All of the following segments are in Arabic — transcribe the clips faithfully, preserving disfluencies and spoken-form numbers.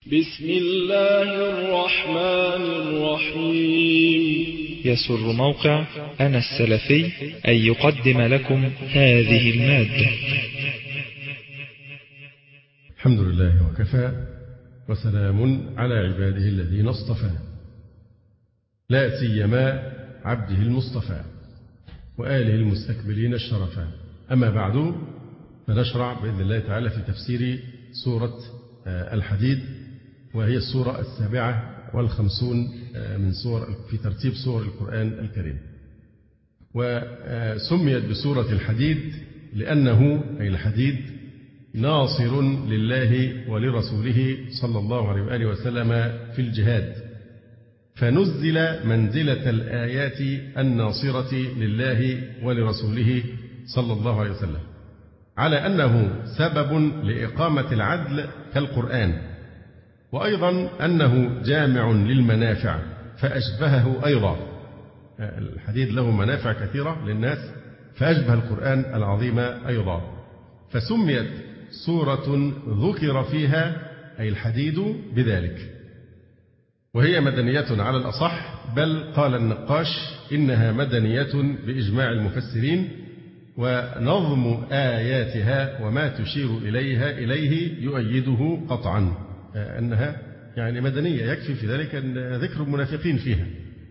بسم الله الرحمن الرحيم. يسر موقع أنا السلفي أن يقدم لكم هذه المادة. الحمد لله وكفى، وسلام على عباده الذين اصطفى، لا سيما عبده المصطفى وآله المستكبلين الشرفا. أما بعد، فنشرع بإذن الله تعالى في تفسير سورة الحديد، وهي السورة السابعة والخمسون من سور في ترتيب سور القرآن الكريم. وسميت بسورة الحديد لأنه أي الحديد ناصر لله ولرسوله صلى الله عليه وآله وسلم في الجهاد، فنزل منزلة الآيات الناصرة لله ولرسوله صلى الله عليه وسلم، على أنه سبب لإقامة العدل كالقرآن، وأيضا أنه جامع للمنافع فأشبهه أيضا. الحديد له منافع كثيرة للناس فأشبه القرآن العظيم أيضا، فسميت سورة ذكر فيها أي الحديد بذلك، وهي مدنية على الأصح، بل قال النقاش إنها مدنية بإجماع المفسرين، ونظم آياتها وما تشير إليها إليه يؤيده قطعا أنها يعني مدنية، يكفي في ذلك أن ذكر المنافقين فيها.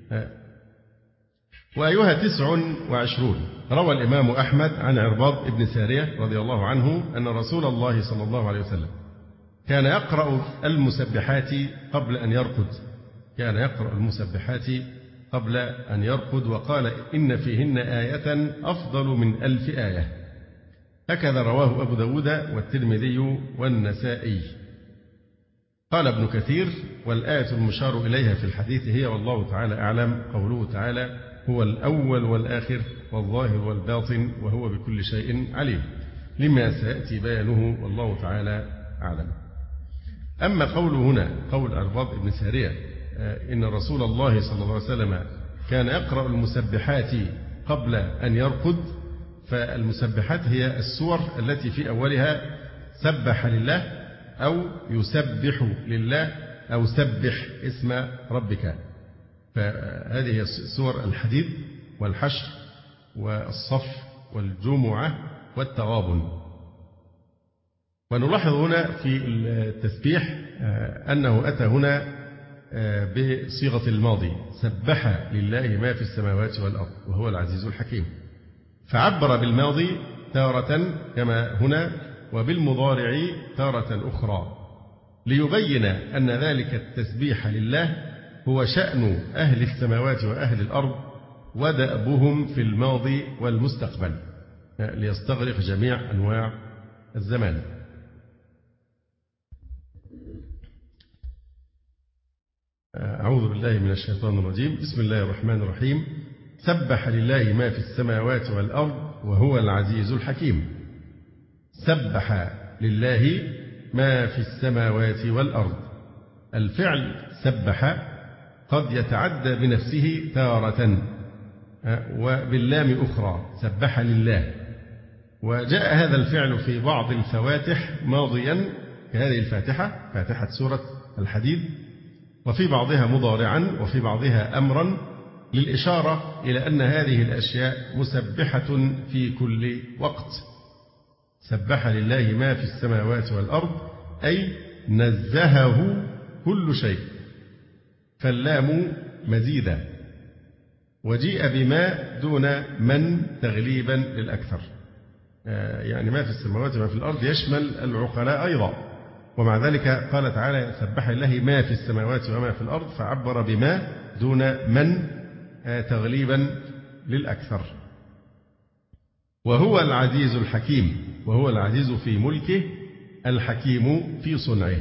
وأيها تسع وعشرون. روى الإمام أحمد عن عرباض بن سارية رضي الله عنه أن رسول الله صلى الله عليه وسلم كان يقرأ المسبحات قبل أن يرقد كان يقرأ المسبحات قبل أن يرقد وقال إن فيهن آية أفضل من ألف آية. هكذا رواه أبو داود والترمذي والنسائي. قال ابن كثير: والآية المشار إليها في الحديث هي والله تعالى أعلم قوله تعالى: هو الأول والآخر والظاهر والباطن وهو بكل شيء عليم، لما سيأتي بيانه والله تعالى أعلم. أما قوله هنا قول عرباض بن سارية إن رسول الله صلى الله عليه وسلم كان يقرأ المسبحات قبل أن يرقد، فالمسبحات هي السور التي في أولها سبح لله أو يسبح لله أو سبح اسم ربك، فهذه سور الحديد والحشر والصف والجمعة والتغابن. ونلاحظ هنا في التسبيح أنه أتى هنا بصيغة الماضي، سبح لله ما في السماوات والأرض وهو العزيز الحكيم، فعبر بالماضي تارة كما هنا وبالمضارع تارة أخرى، ليبين أن ذلك التسبيح لله هو شأن أهل السماوات وأهل الأرض ودأبهم في الماضي والمستقبل، ليستغرق جميع أنواع الزمان. أعوذ بالله من الشيطان الرجيم. بسم الله الرحمن الرحيم. سبح لله ما في السماوات والأرض وهو العزيز الحكيم. سبح لله ما في السماوات والأرض. الفعل سبح قد يتعدى بنفسه تارة وباللام أخرى، سبح لله. وجاء هذا الفعل في بعض الفواتح ماضيا كهذه الفاتحة، فاتحة سورة الحديد، وفي بعضها مضارعا وفي بعضها أمرا، للإشارة إلى أن هذه الأشياء مسبحة في كل وقت. سبح لله ما في السماوات والأرض أي نزهه كل شيء، فاللام مزيدة، وجيء بما دون من تغليبا للأكثر، يعني ما في السماوات وما في الأرض يشمل العقلاء أيضا. ومع ذلك قال تعالى: سبح لله ما في السماوات وما في الأرض، فعبر بما دون من تغليبا للأكثر. وهو العزيز الحكيم، وهو العزيز في ملكه، الحكيم في صنعه.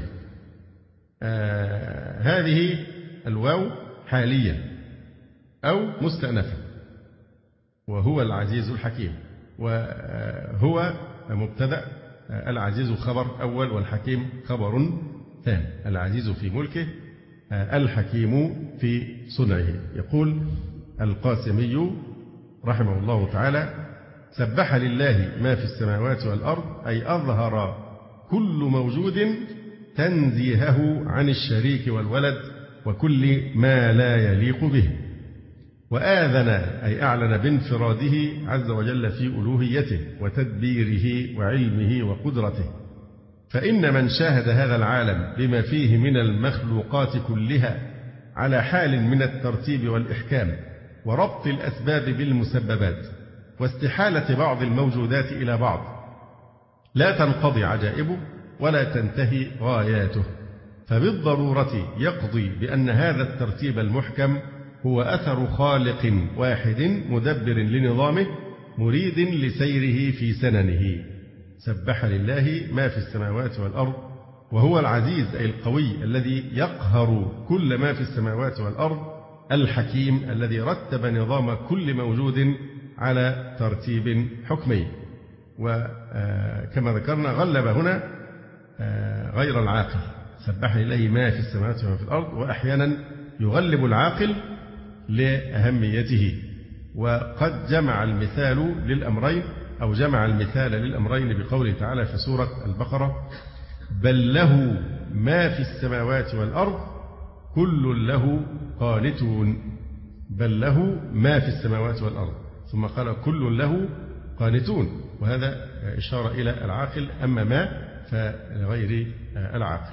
آه هذه الواو حاليا أو مستأنفة، وهو العزيز الحكيم، وهو مبتدأ، العزيز خبر أول والحكيم خبر ثاني. العزيز في ملكه، الحكيم في صنعه. يقول القاسمي رحمه الله تعالى: سبح لله ما في السماوات والأرض أي أظهر كل موجود تنزيهه عن الشريك والولد وكل ما لا يليق به، وآذن أي أعلن بانفراده عز وجل في ألوهيته وتدبيره وعلمه وقدرته. فإن من شاهد هذا العالم بما فيه من المخلوقات كلها على حال من الترتيب والإحكام وربط الأسباب بالمسببات واستحالة بعض الموجودات إلى بعض، لا تنقضي عجائبه ولا تنتهي غاياته، فبالضرورة يقضي بأن هذا الترتيب المحكم هو أثر خالق واحد مدبر لنظامه مريد لسيره في سننه. سبح لله ما في السماوات والأرض وهو العزيز أي القوي الذي يقهر كل ما في السماوات والأرض، الحكيم الذي رتب نظام كل موجود على ترتيب حكمي. وكما ذكرنا غلب هنا غير العاقل، سبح لله ما في السماوات وما في الأرض، وأحيانا يغلب العاقل لأهميته. وقد جمع المثال للأمرين أو جمع المثال للأمرين بقوله تعالى في سورة البقرة: بل له ما في السماوات والأرض كل له قانتون. بل له ما في السماوات والأرض، ثم قال كل له قانتون، وهذا إشارة إلى العاقل، أما ما فلغير العاقل.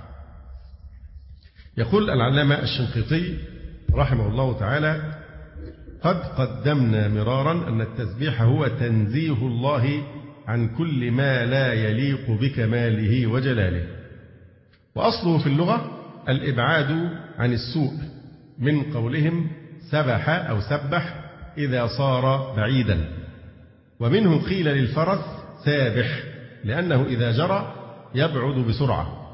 يقول العلامة الشنقيطي رحمه الله تعالى: قد قدمنا مرارا أن التسبيح هو تنزيه الله عن كل ما لا يليق بكماله وجلاله، وأصله في اللغة الإبعاد عن السوء، من قولهم سبح أو سبح إذا صار بعيدا، ومنه قيل للفرس سابح لأنه إذا جرى يبعد بسرعة.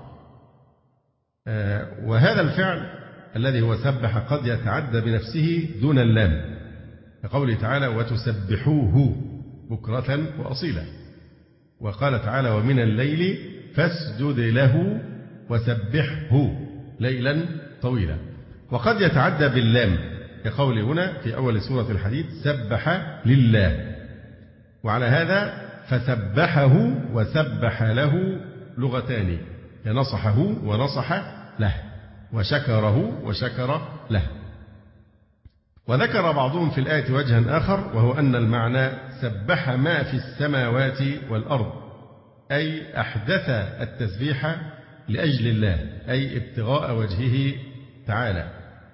وهذا الفعل الذي هو سبح قد يتعدى بنفسه دون اللام، كقوله تعالى: وتسبحوه بكرة وأصيلا. وقال تعالى: ومن الليل فاسجد له وسبحه ليلا طويلا. وقد يتعدى باللام، كقول هنا في أول سورة الحديد: سبح لله. وعلى هذا فسبحه وسبح له لغتان، نصحه ونصح له، وشكره وشكر له. وذكر بعضهم في الآية وجها آخر، وهو أن المعنى سبح ما في السماوات والأرض، أي أحدث التسبيح لأجل الله، أي ابتغاء وجهه تعالى.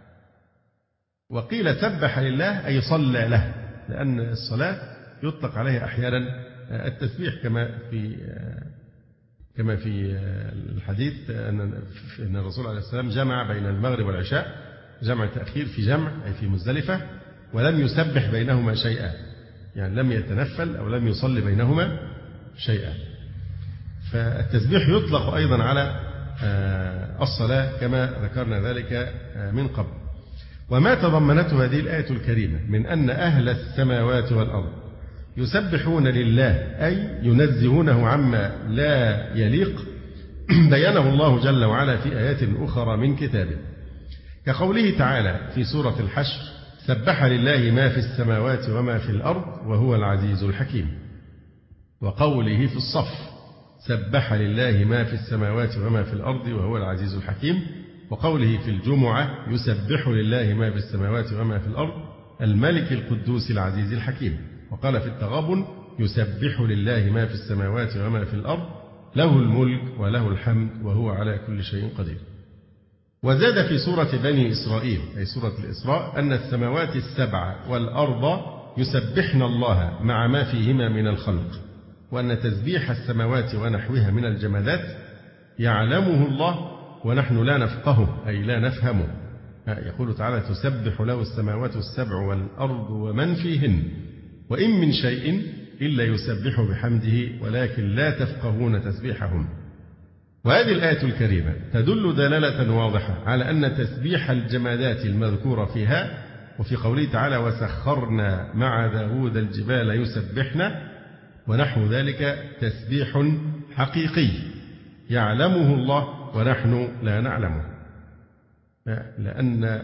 وقيل سبح لله أي صلى له، لأن الصلاة يطلق عليها أحيانا التسبيح، كما في كما في الحديث أن الرسول عليه السلام جمع بين المغرب والعشاء، جمع تأخير في جمع أي في مزدلفة، ولم يسبح بينهما شيئا، يعني لم يتنفل أو لم يصلي بينهما شيئا. فالتسبيح يطلق أيضا على الصلاة كما ذكرنا ذلك من قبل. وما تضمنته هذه الآية الكريمة من أن أهل السماوات والأرض يسبحون لله أي ينزهونه عما لا يليق بينه الله جل وعلا في آيات أخرى من كتابه، كقوله تعالى في سورة الحشر: سبح لله ما في السماوات وما في الأرض وهو العزيز الحكيم. وقوله في الصف: سبح لله ما في السماوات وما في الأرض وهو العزيز الحكيم. وقوله في الجمعة: يسبح لله ما في السماوات وما في الأرض الملك القدوس العزيز الحكيم. وقال في التغابن: يسبح لله ما في السماوات وما في الأرض له الملك وله الحمد وهو على كل شيء قدير. وزاد في سورة بني إسرائيل أي سورة الإسراء أن السماوات السبع والأرض يسبحن الله مع ما فيهما من الخلق، وأن تسبيح السماوات ونحوها من الجمادات يعلمه الله ونحن لا نفقهه أي لا نفهمه. يقول تعالى: تسبح له السماوات السبع والأرض ومن فيهن وإن من شيء إلا يسبح بحمده ولكن لا تفقهون تسبيحهم. وهذه الآية الكريمة تدل دلالة واضحة على أن تسبيح الجمادات المذكورة فيها وفي قوله تعالى: وسخرنا مع داود الجبال يسبحنا ونحو ذلك تسبيح حقيقي يعلمه الله ونحن لا نعلمه، لأن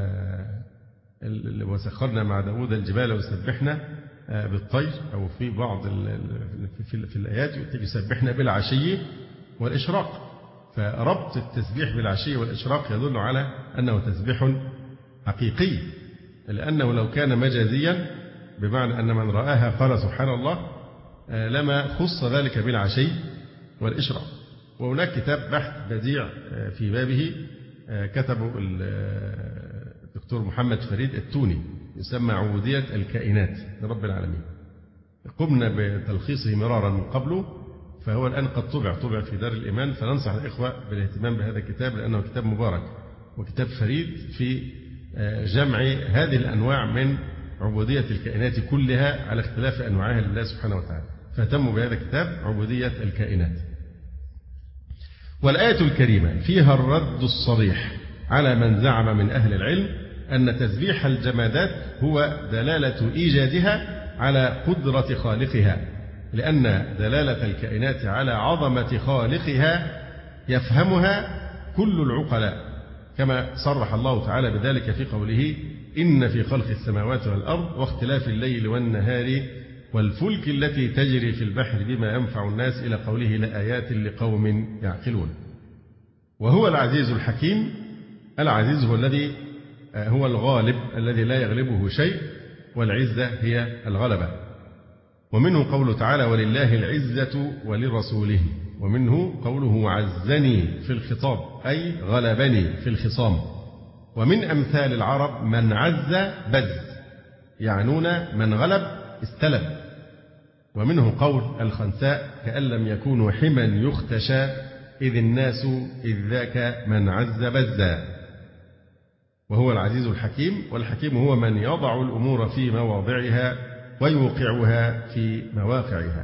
وسخرنا مع داود الجبال يسبحنا بالطير، أو في بعض في الآيات يسبحنا بالعشي والإشراق، فربط التسبيح بالعشي والإشراق يدل على أنه تسبيح حقيقي، لأنه لو كان مجازيا بمعنى أن من رآها قال سبحان الله لما خص ذلك بالعشي والإشراق. وهناك كتاب بحث بديع في بابه كتبه الدكتور محمد فريد التوني يسمى عبودية الكائنات لرب العالمين. قمنا بتلخيصه مرارا من قبله، فهو الآن قد طبع طبع في دار الإيمان، فننصح الإخوة بالاهتمام بهذا الكتاب لأنه كتاب مبارك وكتاب فريد في جمع هذه الأنواع من عبودية الكائنات كلها على اختلاف أنواعها لله سبحانه وتعالى، فاهتموا بهذا الكتاب عبودية الكائنات. والآية الكريمة فيها الرد الصريح على من زعم من أهل العلم أن تسبيح الجمادات هو دلالة إيجادها على قدرة خالقها، لأن دلالة الكائنات على عظمة خالقها يفهمها كل العقلاء، كما صرح الله تعالى بذلك في قوله إن في خلق السماوات والأرض واختلاف الليل والنهار والفلك التي تجري في البحر بما ينفع الناس إلى قوله لآيات لقوم يعقلون. وهو العزيز الحكيم. العزيز هو الذي هو الغالب الذي لا يغلبه شيء، والعزة هي الغلبة. ومنه قوله تعالى ولله العزة ولرسوله، ومنه قوله عزني في الخطاب أي غلبني في الخصام. ومن أمثال العرب من عز بز، يعنون من غلب استلب. ومنه قول الخنساء كأن لم يكونوا حما يختشى إذ الناس إذ ذاك من عز بزا. وهو العزيز الحكيم. والحكيم هو من يضع الأمور في مواضعها ويوقعها في مواقعها.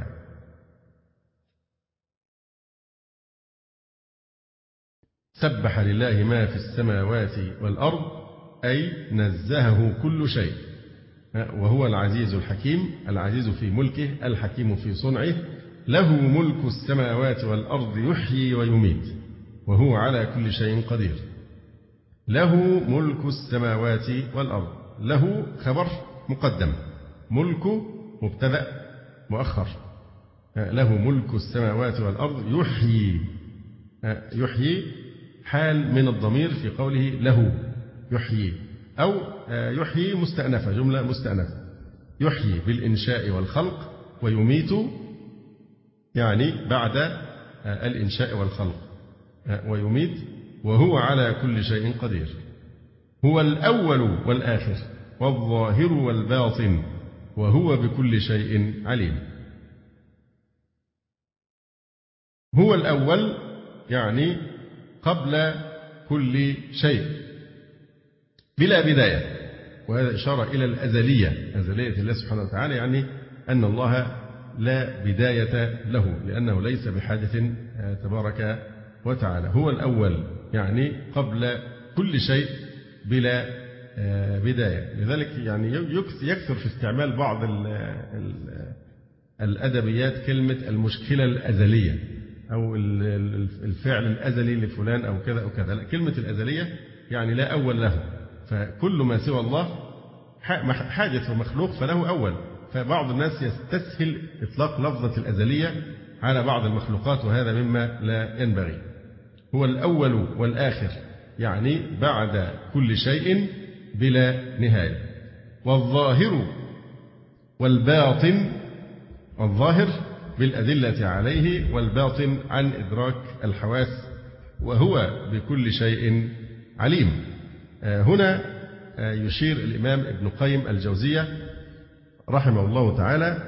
سبح لله ما في السماوات والأرض أي نزهه كل شيء. وهو العزيز الحكيم، العزيز في ملكه الحكيم في صنعه، له ملك السماوات والأرض يحيي ويميت وهو على كل شيء قدير. له ملك السماوات والأرض، له خبر مقدم، ملك مبتدأ مؤخر. له ملك السماوات والأرض يحيي، يحيي حال من الضمير في قوله له يحيي، أو يحيي مستأنفة، جملة مستأنفة، يحيي بالإنشاء والخلق، ويميت يعني بعد الإنشاء والخلق، ويميت وهو على كل شيء قدير. هو الأول والآخر والظاهر والباطن وهو بكل شيء عليم. هو الأول يعني قبل كل شيء بلا بداية، وهذا إشارة إلى الأزلية، أزلية الله سبحانه وتعالى، يعني أن الله لا بداية له لأنه ليس بحادث تبارك وتعالى. هو الأول يعني قبل كل شيء بلا بداية. لذلك يعني يكثر في استعمال بعض ال ال الأدبيات كلمة المشكلة الأزلية أو الفعل الأزلي لفلان أو كذا أو كذا. لا، كلمة الأزلية يعني لا أول له، فكل ما سوى الله حادث ومخلوق فله أول. فبعض الناس يستسهل إطلاق لفظة الأزلية على بعض المخلوقات، وهذا مما لا ينبغي. هو الأول والآخر يعني بعد كل شيء بلا نهاية. والظاهر والباطن، الظاهر بالأدلة عليه والباطن عن إدراك الحواس، وهو بكل شيء عليم. هنا يشير الإمام ابن قيم الجوزية رحمه الله تعالى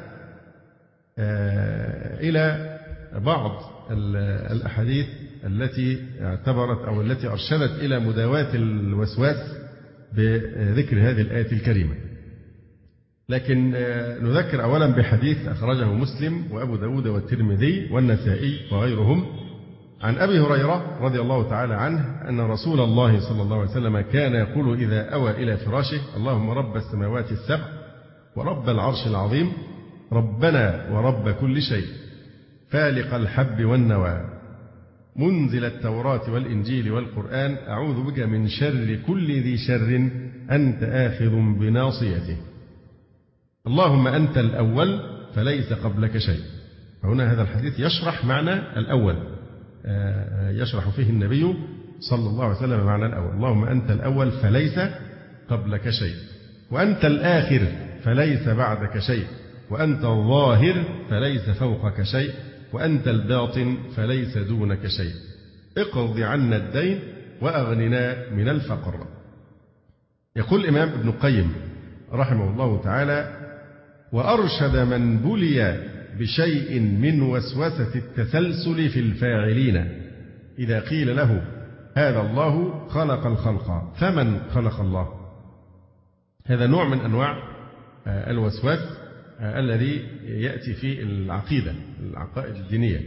إلى بعض الأحاديث التي اعتبرت أو التي أرشدت إلى مداواة الوسواس بذكر هذه الآية الكريمة. لكن نذكر أولا بحديث أخرجه مسلم وأبو داود والترمذي والنسائي وغيرهم عن أبي هريرة رضي الله تعالى عنه أن رسول الله صلى الله عليه وسلم كان يقول إذا أوى إلى فراشه اللهم رب السماوات السبع ورب العرش العظيم ربنا ورب كل شيء فالق الحب والنوى منزل التوراة والإنجيل والقرآن أعوذ بك من شر كل ذي شر أنت آخذ بناصيته اللهم أنت الأول فليس قبلك شيء. فهنا هذا الحديث يشرح معنى الأول، يشرح فيه النبي صلى الله عليه وسلم معنى الأول: اللهم أنت الأول فليس قبلك شيء، وأنت الآخر فليس بعدك شيء، وأنت الظاهر فليس فوقك شيء، وأنت الباطن فليس دونك شيء، اقض عنا الدين وأغننا من الفقر. يقول الإمام ابن القيم رحمه الله تعالى: وأرشد من بلي بشيء من وسوسة التسلسل في الفاعلين إذا قيل له هذا الله خلق الخلق فمن خلق الله. هذا نوع من أنواع الوسواس الذي يأتي في العقيدة، العقائد الدينية،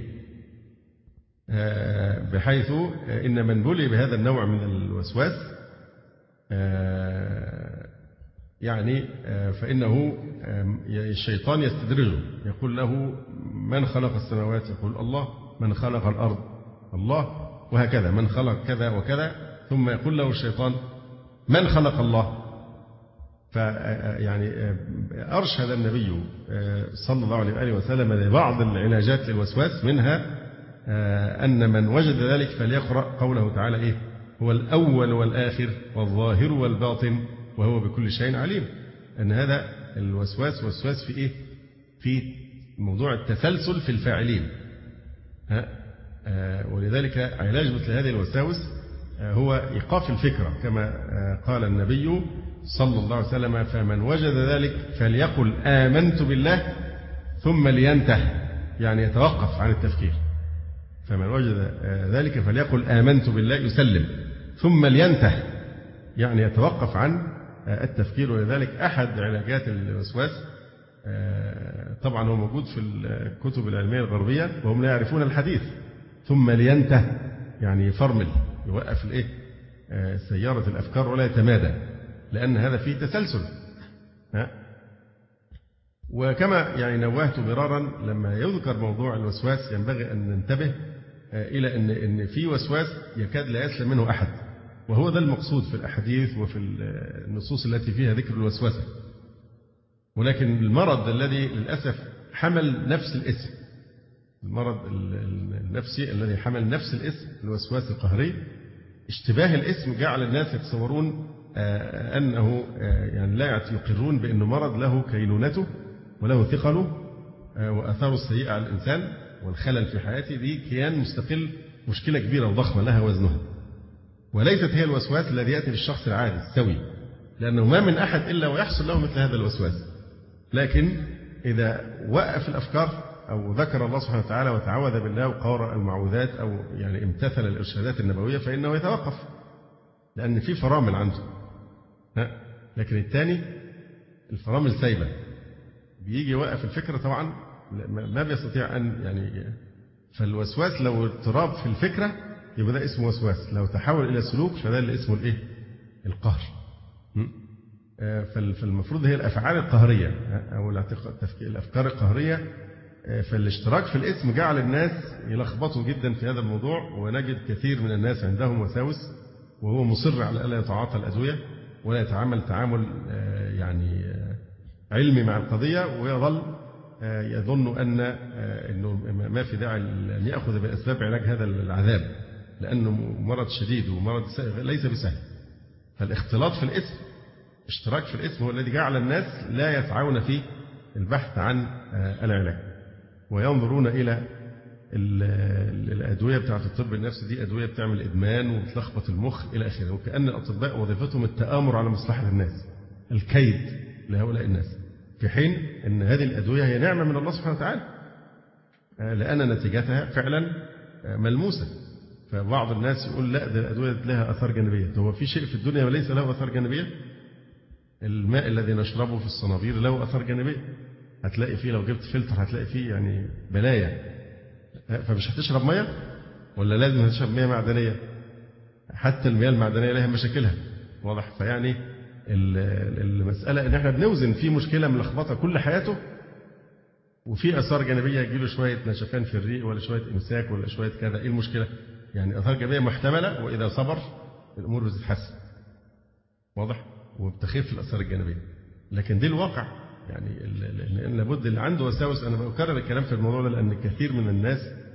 بحيث إن من بلي بهذا النوع من الوسواس يعني فإنه الشيطان يستدرجه، يقول له من خلق السماوات؟ يقول الله. من خلق الأرض؟ الله. وهكذا من خلق كذا وكذا، ثم يقول له الشيطان من خلق الله؟ فيعني أرشد النبي صلى الله عليه وآله وسلم لبعض العلاجات للوسواس، منها أن من وجد ذلك فليقرأ قوله تعالى إيه؟ هو الأول والآخر والظاهر والباطن وهو بكل شيء عليم. أن هذا الوسواس وسواس في إيه؟ في موضوع التسلسل في الفاعلين. ها؟ ولذلك علاج مثل هذه الوساوس هو إيقاف الفكرة، كما قال النبي صلى الله عليه وسلم: فمن وجد ذلك فليقل آمنت بالله ثم لينتهي، يعني يتوقف عن التفكير. فمن وجد ذلك فليقل آمنت بالله، يسلم، ثم لينتهي، يعني يتوقف عن التفكير. ولذلك أحد علاجات الوسواس طبعا هو موجود في الكتب العلمية الغربية وهم لا يعرفون الحديث: ثم لينتهي، يعني يفرمل، يوقف الإيه؟ سيارة الأفكار ولا يتمادى، لأن هذا فيه تسلسل. ها؟ وكما يعني نوهت مرارا لما يذكر موضوع الوسواس ينبغي أن ننتبه إلى أن إن في وسواس يكاد لا يسلم منه أحد، وهو ده المقصود في الأحاديث وفي النصوص التي فيها ذكر الوسوسة. ولكن المرض الذي للأسف حمل نفس الاسم، المرض النفسي الذي حمل نفس الاسم، الوسواس القهري، اشتباه الاسم جعل الناس يتصورون أنه يعني لا يقرون بأنه مرض له كينونته وله ثقله وأثاره السيئة على الإنسان والخلل في حياته، دي كيان مستقل، مشكلة كبيرة وضخمة لها وزنها، وليست هي الوسواس الذي يأتي للشخص العادي السوي، لأنه ما من أحد إلا ويحصل له مثل هذا الوسواس. لكن إذا وقف الأفكار أو ذكر الله سبحانه وتعالى وتعوذ بالله وقرأ المعوذات أو يعني امتثل الإرشادات النبوية فإنه يتوقف، لأن في فرامل عنده. ها؟ لكن الثاني الفرامل سايبة، بيجي يوقف الفكرة طبعا ما بيستطيع أن يعني. فالوسواس لو اضطراب في الفكرة يبقى ده اسمه وسواس، لو تحول إلى سلوك فده اللي اسمه الإيه؟ القهر. فالمفروض هي الأفعال القهرية أو الأفكار القهرية. فالاشتراك في الاسم جعل الناس يلخبطوا جدا في هذا الموضوع، ونجد كثير من الناس عندهم وساوس وهو مصر على ألا يتعاطى الأدوية ولا يتعامل تعامل يعني علمي مع القضية، ويظل يظن أن أنه ما في داعي أن يأخذ بأسباب علاج هذا العذاب، لأنه مرض شديد ومرض ليس بسهل. فالاختلاط في الاسم، اشتراك في الاسم، هو الذي جعل الناس لا يسعون في البحث عن العلاج، وينظرون إلى الأدوية بتاعة الطب النفسي، دي أدوية بتعمل إدمان وبتلخبط المخ إلى آخره، وكأن الأطباء وظيفتهم التآمر على مصلحة الناس، الكيد لهؤلاء الناس، في حين أن هذه الأدوية هي نعمة من الله سبحانه وتعالى، لأن نتيجتها فعلا ملموسة. فبعض الناس يقول لا، ده الأدوية لها آثار جانبية. هو في شيء في الدنيا وليس له آثار جانبية؟ الماء الذي نشربه في الصنابير له آثار جانبية، هتلاقي فيه لو جبت فلتر هتلاقي فيه يعني بلايا. فمش هتشرب مية ولا لازم هتشرب مية معدنية؟ حتى المياه المعدنية لها مشاكلها، واضح؟ فيعني المسألة ان احنا بنوزن في مشكلة ملخبطة كل حياته، وفي آثار جانبية يجيله شوية نشفان في الريق ولا شوية إمساك ولا شوية كذا. ايه المشكلة؟ يعني آثار جانبية محتملة، وإذا صبر الأمور بتتحسن، واضح؟ وبتخف الآثار الجانبية. لكن دي الواقع، يعني لابد اللي عنده وساوس. أنا بكرر الكلام في الموضوع ده لأن كثير من الناس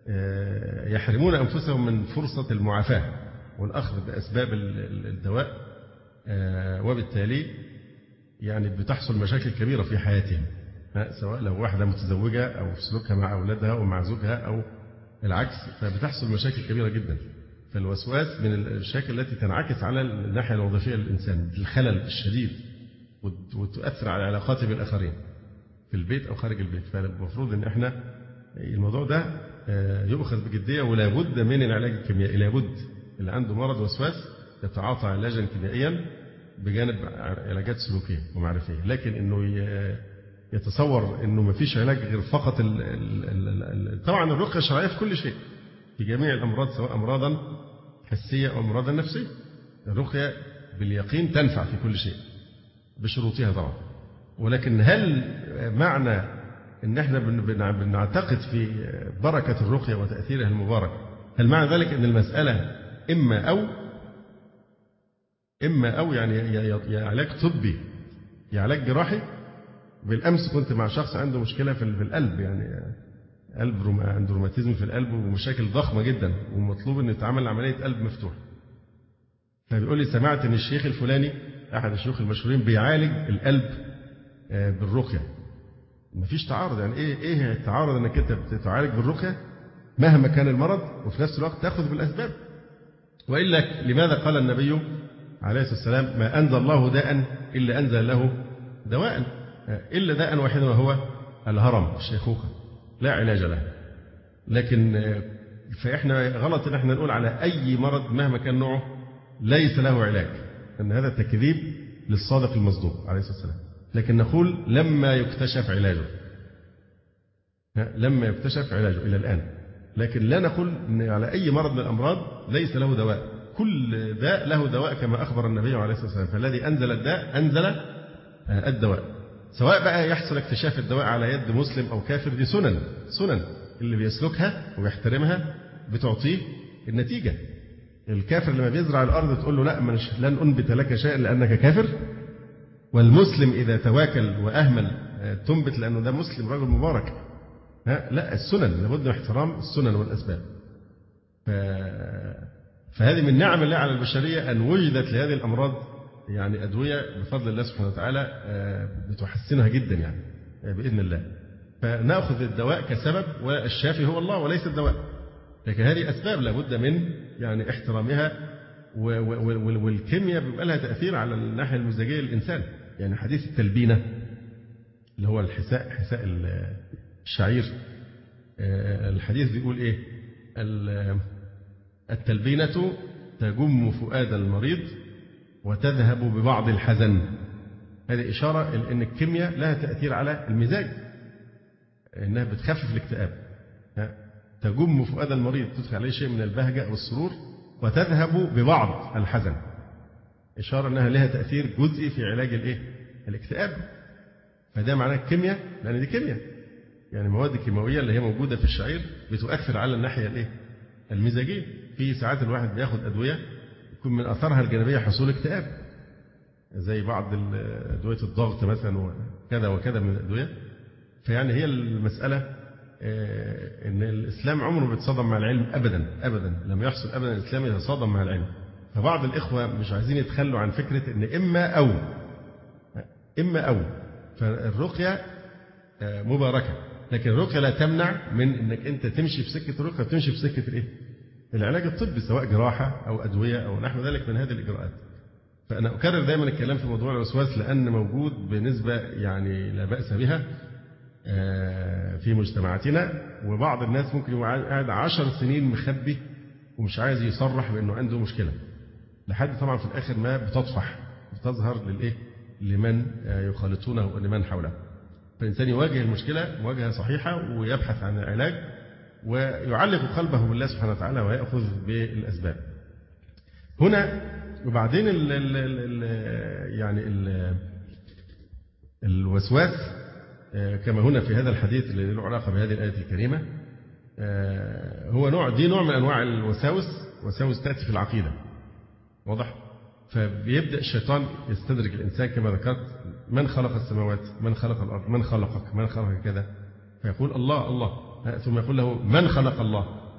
يحرمون أنفسهم من فرصة المعافاة والأخذ بأسباب الدواء، وبالتالي يعني بتحصل مشاكل كبيرة في حياتهم، سواء لو واحدة متزوجة أو في سلوكها مع أولادها أو مع زوجها أو العكس، فبتحصل مشاكل كبيرة جدا. فالوسواس من المشاكل التي تنعكس على الناحية الوظيفية للإنسان، الخلل الشديد، وتؤثر على علاقاته بالآخرين في البيت أو خارج البيت. فالمفروض إن إحنا الموضوع ده يؤخذ بجدية، ولا بد من العلاج الكيميائي. لابد اللي عنده مرض وسواس يتعاطى علاجا كيميائيا بجانب علاجات سلوكية ومعرفية. لكن إنه يتصور إنه ما فيش علاج غير فقط ال ال ال طبعا الرقية الشرعية في كل شيء، في جميع الأمراض، سواء أمراضا حسية أو أمراضا نفسية. الرقية باليقين تنفع في كل شيء بشروطها طبعا. ولكن هل معنى إن إحنا بنعتقد في بركة الرقية وتأثيرها المبارك، هل معنى ذلك أن المسألة إما أو إما أو يعني يا علاج طبي يا علاج جراحي؟ بالأمس كنت مع شخص عنده مشكلة في القلب، يعني قلب عنده روماتيزم في القلب ومشاكل ضخمة جدا، ومطلوب أن يتعمل عملية قلب مفتوح. فبيقول لي سمعت أن الشيخ الفلاني أحد الشيوخ المشهورين بيعالج القلب بالرقية. مفيش تعارض، يعني إيه إيه التعارض أنك أنت تعالج بالرقية مهما كان المرض وفي نفس الوقت تأخذ بالأسباب؟ وإلا لماذا قال النبي عليه الصلاة والسلام ما أنزل الله داء إلا أنزل له دواء، إلا داء واحدا وهو الهرم الشيخوخة لا علاج له. لكن فإحنا غلط إن إحنا نقول على أي مرض مهما كان نوعه ليس له علاج، أن هذا تكذيب للصادق المصدوق عليه الصلاة والسلام. لكن نقول لما يكتشف علاجه، لما يكتشف علاجه إلى الآن. لكن لا نقول إن على أي مرض من الأمراض ليس له دواء، كل داء له دواء كما أخبر النبي عليه الصلاة والسلام. فالذي أنزل الداء أنزل الدواء، سواء بقى يحصل اكتشاف الدواء على يد مسلم أو كافر، دي سنن سنن اللي بيسلكها ويحترمها بتعطيه النتيجة. الكافر لما بيزرع الأرض تقول له لا مش لن أنبت لك شيئا لأنك كافر، والمسلم إذا تواكل وأهمل تنبت لأنه ده مسلم رجل مبارك. لا، السنن لابد من احترام السنن والأسباب. ف... فهذه من نعم الله على البشرية أن وجدت لهذه الأمراض يعني أدوية بفضل الله سبحانه وتعالى بتحسنها جدا يعني بإذن الله. فنأخذ الدواء كسبب، والشافي هو الله وليس الدواء. لكن هذه أسباب لابد من يعني احترامها، والكيمياء بيبقى لها تأثير على الناحية المزاجية للإنسان. يعني حديث التلبينة اللي هو الحساء، حساء الشعير، الحديث بيقول إيه؟ التلبينة تجم فؤاد المريض وتذهب ببعض الحزن. هذه إشارة إلى أن الكيمياء لها تأثير على المزاج، إنها بتخفف الاكتئاب. تجم فؤاد المريض، تدخل عليه شيء من البهجة أو السرور، وتذهب ببعض الحزن، إشارة أنها لها تأثير جزئي في علاج الإيه؟ الاكتئاب. فده معناه الكيمياء، لأن دي كيمياء يعني مواد كيماوية اللي هي موجودة في الشعير بتؤثر على الناحية الإيه؟ المزاجية. في ساعات الواحد بياخد أدوية يكون من أثرها الجانبية حصول اكتئاب، زي بعض أدوية الضغط مثلا وكذا وكذا من الأدوية. فيعني هي المسألة إن الإسلام عمره ما بيتصادم مع العلم أبدا أبدا، لم يحصل أبدا الإسلام يتصادم مع العلم. فبعض الإخوة مش عايزين يتخلوا عن فكرة إن إما أو إما أو فالرقية مباركة، لكن الرقية لا تمنع من إنك أنت تمشي في سكة الرقية، تمشي في سكة الإيه؟ العلاج الطبي، سواء جراحة أو أدوية أو نحو ذلك من هذه الإجراءات. فأنا أكرر دائما الكلام في موضوع الوسواس، لأن موجود بنسبة يعني لا بأس بها في مجتمعاتنا، وبعض الناس ممكن يبقى قاعد عشر سنين مخبي ومش عايز يصرح بأنه عنده مشكلة، لحد طبعا في الآخر ما بتطفح بتظهر للإيه؟ لمن يخالطونه ولمن حوله. فالإنسان يواجه المشكلة مواجهة صحيحة ويبحث عن العلاج ويعلق قلبه بالله سبحانه وتعالى ويأخذ بالأسباب. هنا وبعدين ال ال ال يعني ال الوسواس كما هنا في هذا الحديث الذي له علاقة بهذه الآية الكريمة هو نوع دي نوع من أنواع الوساوس، وساوس تأتي في العقيدة، واضح؟ فبيبدأ الشيطان يستدرج الإنسان كما ذكرت: من خلق السماوات، من خلق الأرض، من خلقك، من خلق كذا، فيقول الله الله، ثم يقول له من خلق الله،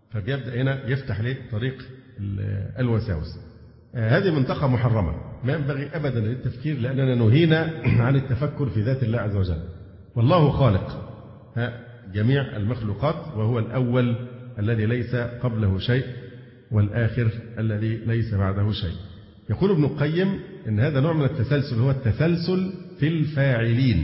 فبيبدأ هنا يفتح ليه طريق الوساوس. هذه منطقة محرمة ما ينبغي أبدا للتفكير، لأننا نهينا عن التفكر في ذات الله عز وجل. والله خالق جميع المخلوقات، وهو الأول الذي ليس قبله شيء، والآخر الذي ليس بعده شيء. يقول ابن القيم إن هذا نوع من التسلسل، هو التسلسل في الفاعلين.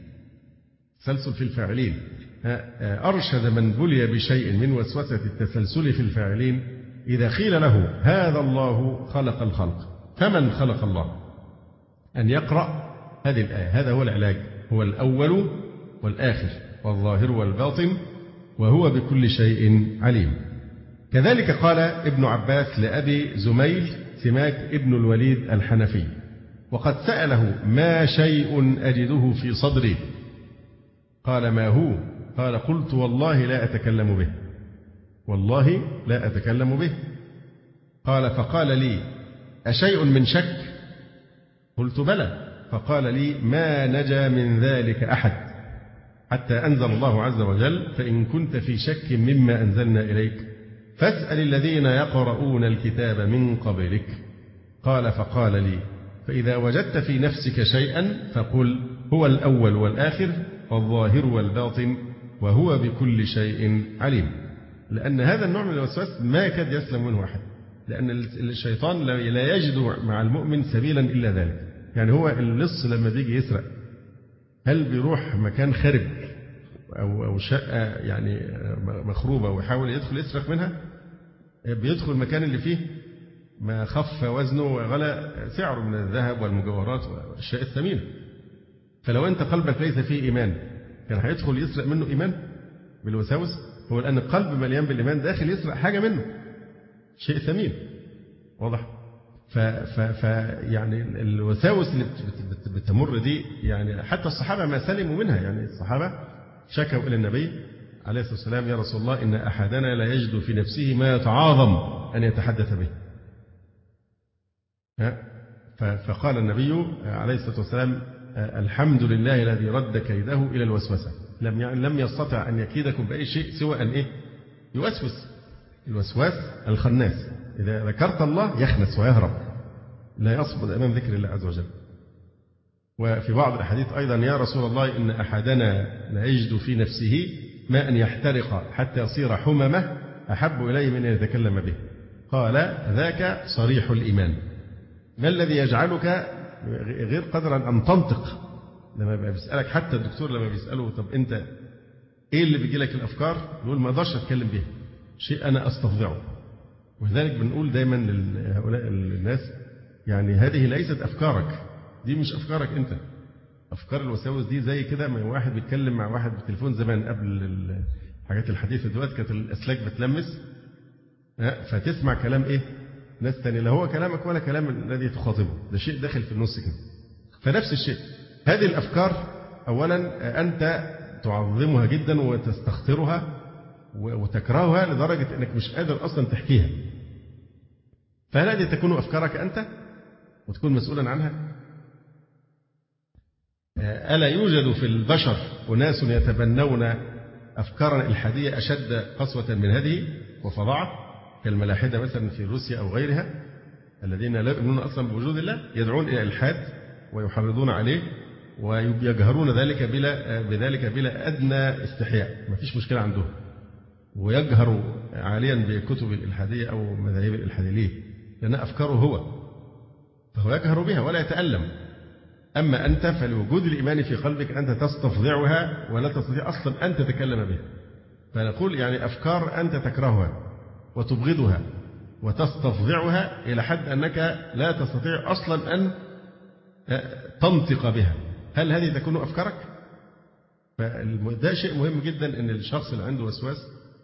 تسلسل في الفاعلين. أرشد من بلي بشيء من وسوسة التسلسل في الفاعلين إذا قيل له هذا الله خلق الخلق فمن خلق الله، أن يقرأ هذه الآية. هذا هو العلاج، هو الأول والآخر والظاهر والباطن وهو بكل شيء عليم. كذلك قال ابن عباس لأبي زميل سماك ابن الوليد الحنفي وقد سأله ما شيء أجده في صدري؟ قال ما هو؟ قال قلت والله لا أتكلم به، والله لا أتكلم به. قال فقال لي أشيء من شك؟ قلت بلى. فقال لي ما نجا من ذلك أحد حتى أنزل الله عز وجل فإن كنت في شك مما أنزلنا إليك فاسأل الذين يقرؤون الكتاب من قبلك. قال فقال لي فإذا وجدت في نفسك شيئا فقل هو الأول والآخر والظاهر والباطن وهو بكل شيء عليم. لأن هذا النوع من الوسواس ما يكاد يسلم منه أحد، لأن الشيطان لا يجد مع المؤمن سبيلا إلا ذلك. يعني هو اللص لما بيجي يسرق، هل بيروح مكان خرب أو أو شقة يعني مخروبة ويحاول يدخل يسرق منها؟ بيدخل المكان اللي فيه ما خف وزنه وغلى سعره من الذهب والمجوهرات والأشياء الثمينة. فلو أنت قلبك ليس فيه إيمان كان هيدخل يسرق منه إيمان بالوساوس؟ هو الآن القلب مليان بالإيمان داخل يسرق حاجة منه، شيء ثمين، واضح؟ ف, ف, ف يعني الوساوس اللي بت بت بتمر دي يعني حتى الصحابة ما سلموا منها. يعني الصحابة شكوا إلى النبي عليه الصلاة والسلام يا رسول الله إن أحدنا لا يجد في نفسه ما يتعاظم أن يتحدث به. فقال النبي عليه الصلاة والسلام الحمد لله الذي رد كيده إلى الوسوسة. لم يعني لم يستطع أن يكيدكم بأي شيء سوى أن إيه؟ يوسوس. الوسواس الخناس إذا ذكرت الله يخنس ويهرب، لا يصمد أمام ذكر الله عز وجل. وفي بعض الأحاديث أيضا يا رسول الله إن أحدنا لا يجد في نفسه ما أن يحترق حتى يصير حممة أحب إليه من أن يتكلم به. قال ذاك صريح الإيمان. ما الذي يجعلك غير قادرا أن تنطق؟ لما بيسألك حتى الدكتور لما بيسأله طب أنت إيه اللي بيجي لك الأفكار؟ يقول ما أقدرش أتكلم به، شيء أنا أستفضعه. ولذلك بنقول دايما لهؤلاء الناس يعني هذه ليست أفكارك، دي مش أفكارك أنت. أفكار الوساوس دي زي كده ما واحد بيتكلم مع واحد بالتليفون زمان قبل الحاجات الحديثة دلوقتي كانت الأسلاك بتلمس فتسمع كلام إيه؟ ناس تاني، لا هو كلامك ولا كلام الذي تخاطبه، ده شيء داخل في النص كده. فنفس الشيء هذه الأفكار أولا أنت تعظمها جدا وتستخطرها وتكرهها لدرجة أنك مش قادر أصلا تحكيها. فهل هذه تكون أفكارك أنت وتكون مسؤولا عنها؟ ألا يوجد في البشر أناس يتبنون أفكارا إلحادية أشد قسوة من هذه وفظاعة كالملاحدة مثلا في روسيا أو غيرها الذين لا يؤمنون أصلا بوجود الله، يدعون إلى الإلحاد ويحرضون عليه ويجهرون ذلك بلا بذلك بلا أدنى استحياء، ما فيش مشكلة عندهم، ويجهر عاليا بكتب الإلحادية أو مذاهب الإلحادية. ليه؟ لأن أفكاره هو، فهو يجهر بها ولا يتألم. أما أنت فلوجود الإيمان في قلبك أنت تستفضعها ولا تستطيع أصلا أن تتكلم بها. فنقول يعني أفكار أنت تكرهها وتبغضها وتستفضعها إلى حد أنك لا تستطيع أصلا أن تنطق بها، هل هذه تكون أفكارك؟ فده شيء مهم جدا أن الشخص اللي عنده وسواس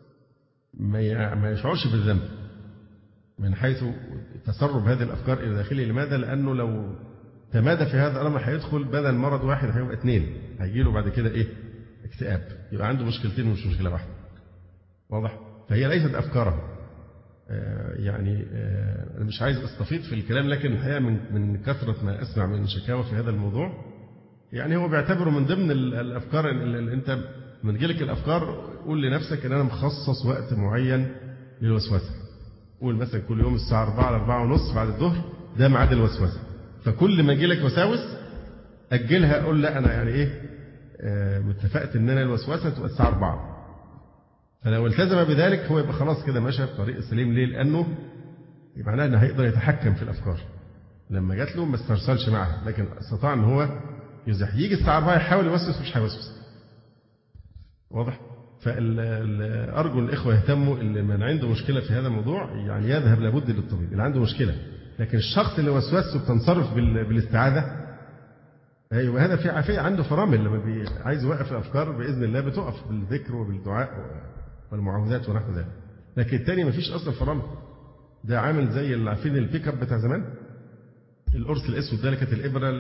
ما يشعرش بالذنب من حيث تسرب هذه الأفكار إلى داخله. لماذا؟ لأنه لو تمادى في هذا الأمر هيدخل بدل مرض واحد هيبقى اثنين، هيجيله بعد كده إيه؟ اكتئاب، يبقى عنده مشكلتين مش مشكلة واحدة. واضح؟ فهي ليست أفكاره. آه يعني آه أنا مش عايز أستفيض في الكلام، لكن الحقيقة من من كثرة ما أسمع من شكاوى في هذا الموضوع يعني هو بيعتبره من ضمن الأفكار اللي أنت من جيلك الأفكار قول لنفسك إن أنا مخصص وقت معين للوسوسة. قول مثلا كل يوم الساعة أربعة لأربعة ونص بعد الظهر ده ميعاد الوسوسة. فكل ما يجي لك وساوس أجلها، قول لا أنا يعني إيه آه اتفقت إن أنا الوسوسة تبقى الساعة أربعة. فلو التزم بذلك هو يبقى خلاص كده ماشي في الطريق السليم. ليه؟ لأنه معناه إنه هيقدر يتحكم في الأفكار. لما جات له ما استرسلش معها، لكن استطاع إن هو يزح. يجي الساعة أربعة يحاول يوسوس مش هيوسوس. واضح؟ فأرجو الإخوة يهتموا اللي من عنده مشكلة في هذا الموضوع يعني يذهب لابد للطبيب اللي عنده مشكلة. لكن الشخص اللي وسوسته بتنصرف بالاستعاذة أيوة هذا في عافية عنده فرامل. لما بي عايز يوقف الأفكار بإذن الله بتقف بالذكر وبالدعاء والمعوذات ونحو ذلك. لكن التاني ما فيش أصلا فرامل. ده عامل زي اللي عارفين البيك اب بتاع زمان، القرص الأسود ده اللي كانت الإبرة.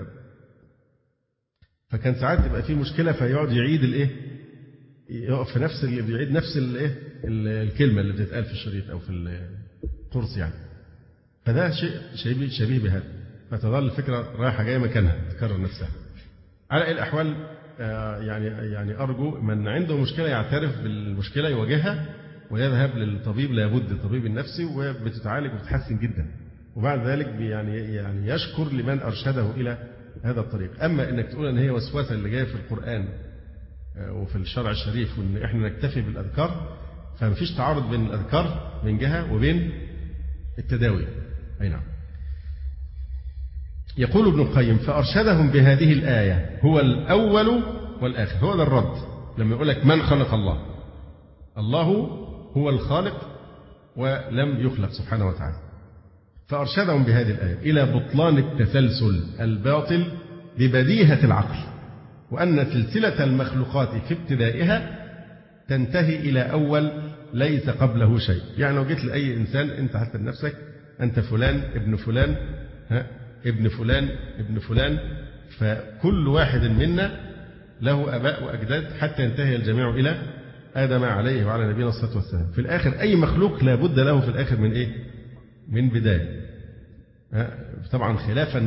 فكان ساعات تبقى فيه مشكلة فيقعد يعيد الإيه، يقف في نفس اللي بيعيد نفس الإيه الكلمة اللي بتتقال في الشريط أو في القرص يعني. فده شيء شبيه شبيه بهذا. فتظل الفكرة رايحة جاية مكانها تكرر نفسها. على أي الأحوال يعني يعني أرجو من عنده مشكلة يعترف بالمشكلة يواجهها ويذهب للطبيب لابد الطبيب النفسي وبتتعالج وبتتحسن جدا. وبعد ذلك يعني يعني يشكر لمن أرشده إلى هذا الطريق. أما إنك تقول إن هي وسوسة اللي جاية في القرآن وفي الشرع الشريف وإن إحنا نكتفي بالأذكار، فمفيش تعارض بين الأذكار من جهة وبين التداوي. أي نعم. يقول ابن القيم فأرشدهم بهذه الآية هو الأول والآخر. هو ده الرد لما يقول لك من خلق الله. الله هو الخالق ولم يخلق سبحانه وتعالى. فأرشدهم بهذه الآية إلى بطلان التسلسل الباطل ببديهة العقل، وأن سلسلة المخلوقات في ابتدائها تنتهي إلى أول ليس قبله شيء. يعني لو جيت لأي إنسان أنت حتى بنفسك أنت فلان ابن فلان ها ابن فلان ابن فلان، فكل واحد منا له أباء وأجداد حتى ينتهي الجميع إلى آدم عليه وعلى نبينا الصلاة والسلام. في الآخر أي مخلوق لا بد له في الآخر من إيه؟ من بداية. طبعا خلافا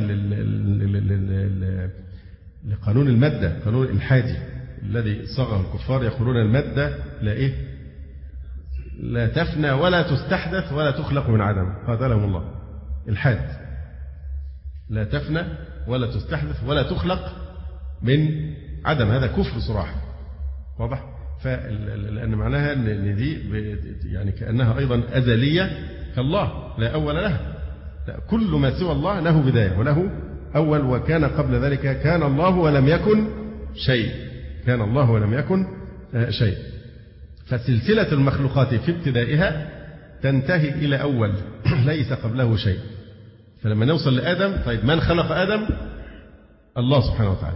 لقانون المادة، قانون الحادي الذي صاغه الكفار يقولون المادة لا إيه؟ لا تفنى ولا تستحدث ولا تخلق من عدم. قاتلهم الله. الحاد لا تفنى ولا تستحدث ولا تخلق من عدم. هذا كفر صراحة. واضح؟ فلأن معناها أن دي يعني كأنها أيضا أزلية كالله لا أول له. لا، كل ما سوى الله له بداية وله أول. وكان قبل ذلك كان الله ولم يكن شيء. كان الله ولم يكن شيء. فسلسلة المخلوقات في ابتدائها تنتهي إلى أول ليس قبله شيء. فلما نوصل لآدم، طيب من خلق آدم؟ الله سبحانه وتعالى.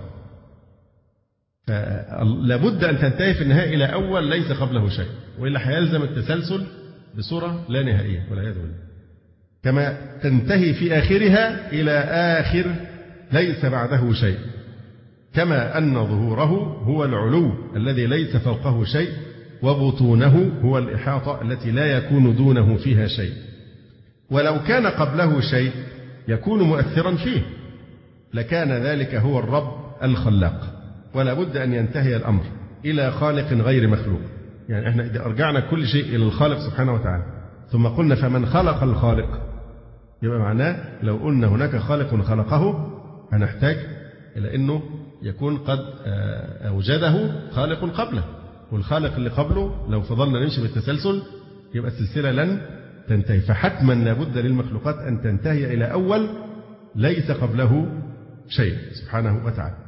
فلابد أن تنتهي في النهاية إلى أول ليس قبله شيء، وإلا هيلزم التسلسل بصورة لا نهائية والعياذ بالله. كما تنتهي في آخرها إلى آخر ليس بعده شيء، كما أن ظهوره هو العلو الذي ليس فوقه شيء، وبطونه هو الإحاطة التي لا يكون دونه فيها شيء. ولو كان قبله شيء يكون مؤثرا فيه لكان ذلك هو الرب الخلاق. ولا بد أن ينتهي الأمر إلى خالق غير مخلوق. يعني احنا إذا أرجعنا كل شيء إلى الخالق سبحانه وتعالى ثم قلنا فمن خلق الخالق، يبقى معناه لو قلنا هناك خالق خلقه هنحتاج إلى أنه يكون قد أوجده خالق قبله، والخالق اللي قبله لو فضلنا نمشي بالتسلسل يبقى السلسلة لن تنتهي. فحتما لابد للمخلوقات أن تنتهي إلى أول ليس قبله شيء سبحانه وتعالى.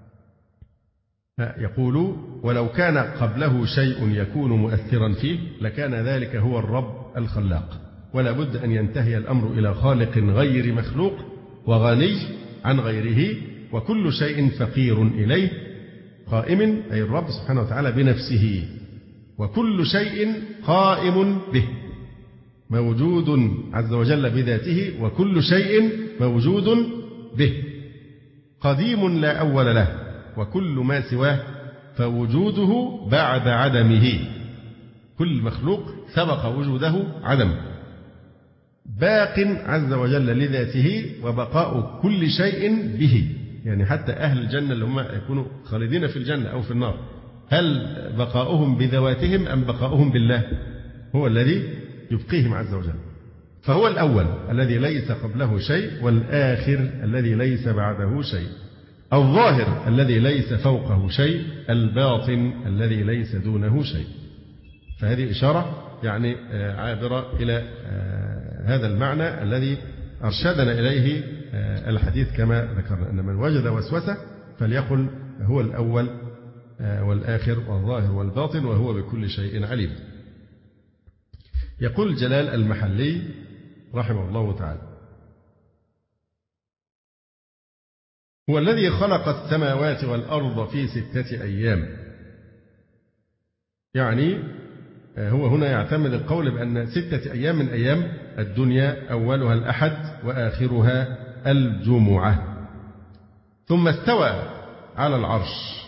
يقول ولو كان قبله شيء يكون مؤثرا فيه لكان ذلك هو الرب الخلاق. ولا بد أن ينتهي الأمر إلى خالق غير مخلوق وغني عن غيره، وكل شيء فقير إليه، قائم أي الرب سبحانه وتعالى بنفسه، وكل شيء قائم به، موجود عز وجل بذاته، وكل شيء موجود به، قديم لا أول له، وكل ما سواه فوجوده بعد عدمه. كل مخلوق سبق وجوده عدم، باق عز وجل لذاته، وبقاء كل شيء به. يعني حتى أهل الجنة اللي هم يكونوا خالدين في الجنة أو في النار، هل بقاؤهم بذواتهم أم بقاؤهم بالله؟ هو الذي يبقيهم عز وجل. فهو الأول الذي ليس قبله شيء، والآخر الذي ليس بعده شيء، الظاهر الذي ليس فوقه شيء، الباطن الذي ليس دونه شيء. فهذه إشارة يعني عابرة إلى هذا المعنى الذي أرشدنا إليه الحديث كما ذكرنا، أن من وجد وسوسة فليقل هو الأول والآخر والظاهر والباطن وهو بكل شيء عليم. يقول جلال المحلي رحمه الله تعالى: هو الذي خلق السماوات والأرض في ستة أيام. يعني هو هنا يعتمد القول بأن ستة أيام من أيام الدنيا أولها الأحد وآخرها الجمعة، ثم استوى على العرش.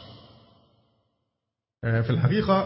في الحقيقة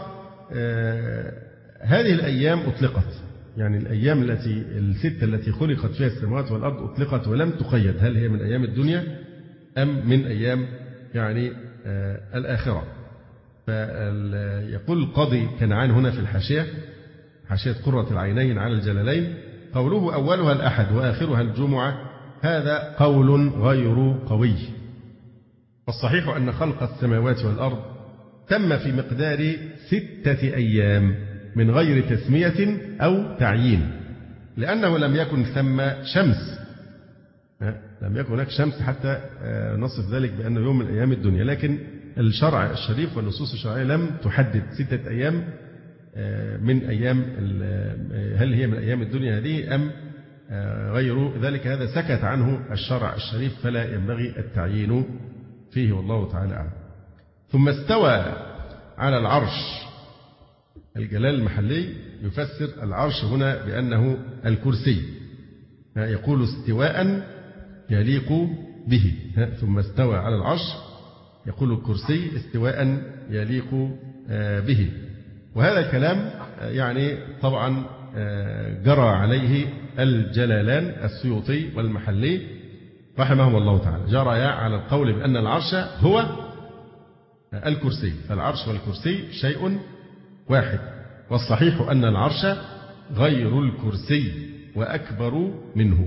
هذه الأيام أطلقت، يعني الأيام التي الستة التي خلقت فيها السماوات والأرض أطلقت ولم تقيد هل هي من أيام الدنيا أم من أيام يعني الآخرة. فيقول القاضي كنعان هنا في الحاشية، حاشية قرة العينين على الجلالين: قوله أولها الأحد وآخرها الجمعة هذا قول غير قوي، والصحيح أن خلق السماوات والأرض تم في مقدار ستة أيام من غير تسمية أو تعيين، لأنه لم يكن ثم شمس، لم يكن هناك شمس حتى نصف ذلك بأنه يوم من أيام الدنيا. لكن الشرع الشريف والنصوص الشرعية لم تحدد ستة أيام من أيام، هل هي من أيام الدنيا هذه أم غير ذلك. هذا سكت عنه الشرع الشريف فلا ينبغي التعيين فيه، والله تعالى أعلم. ثم استوى على العرش. الجلال المحلي يفسر العرش هنا بأنه الكرسي، يقول استواء يليق به. ثم استوى على العرش يقول الكرسي استواء يليق به. وهذا الكلام يعني طبعا جرى عليه الجلالان السيوطي والمحلي رحمهم الله تعالى، جرى على القول بأن العرش هو الكرسي، فالعرش والكرسي شيء واحد، والصحيح أن العرش غير الكرسي وأكبر منه.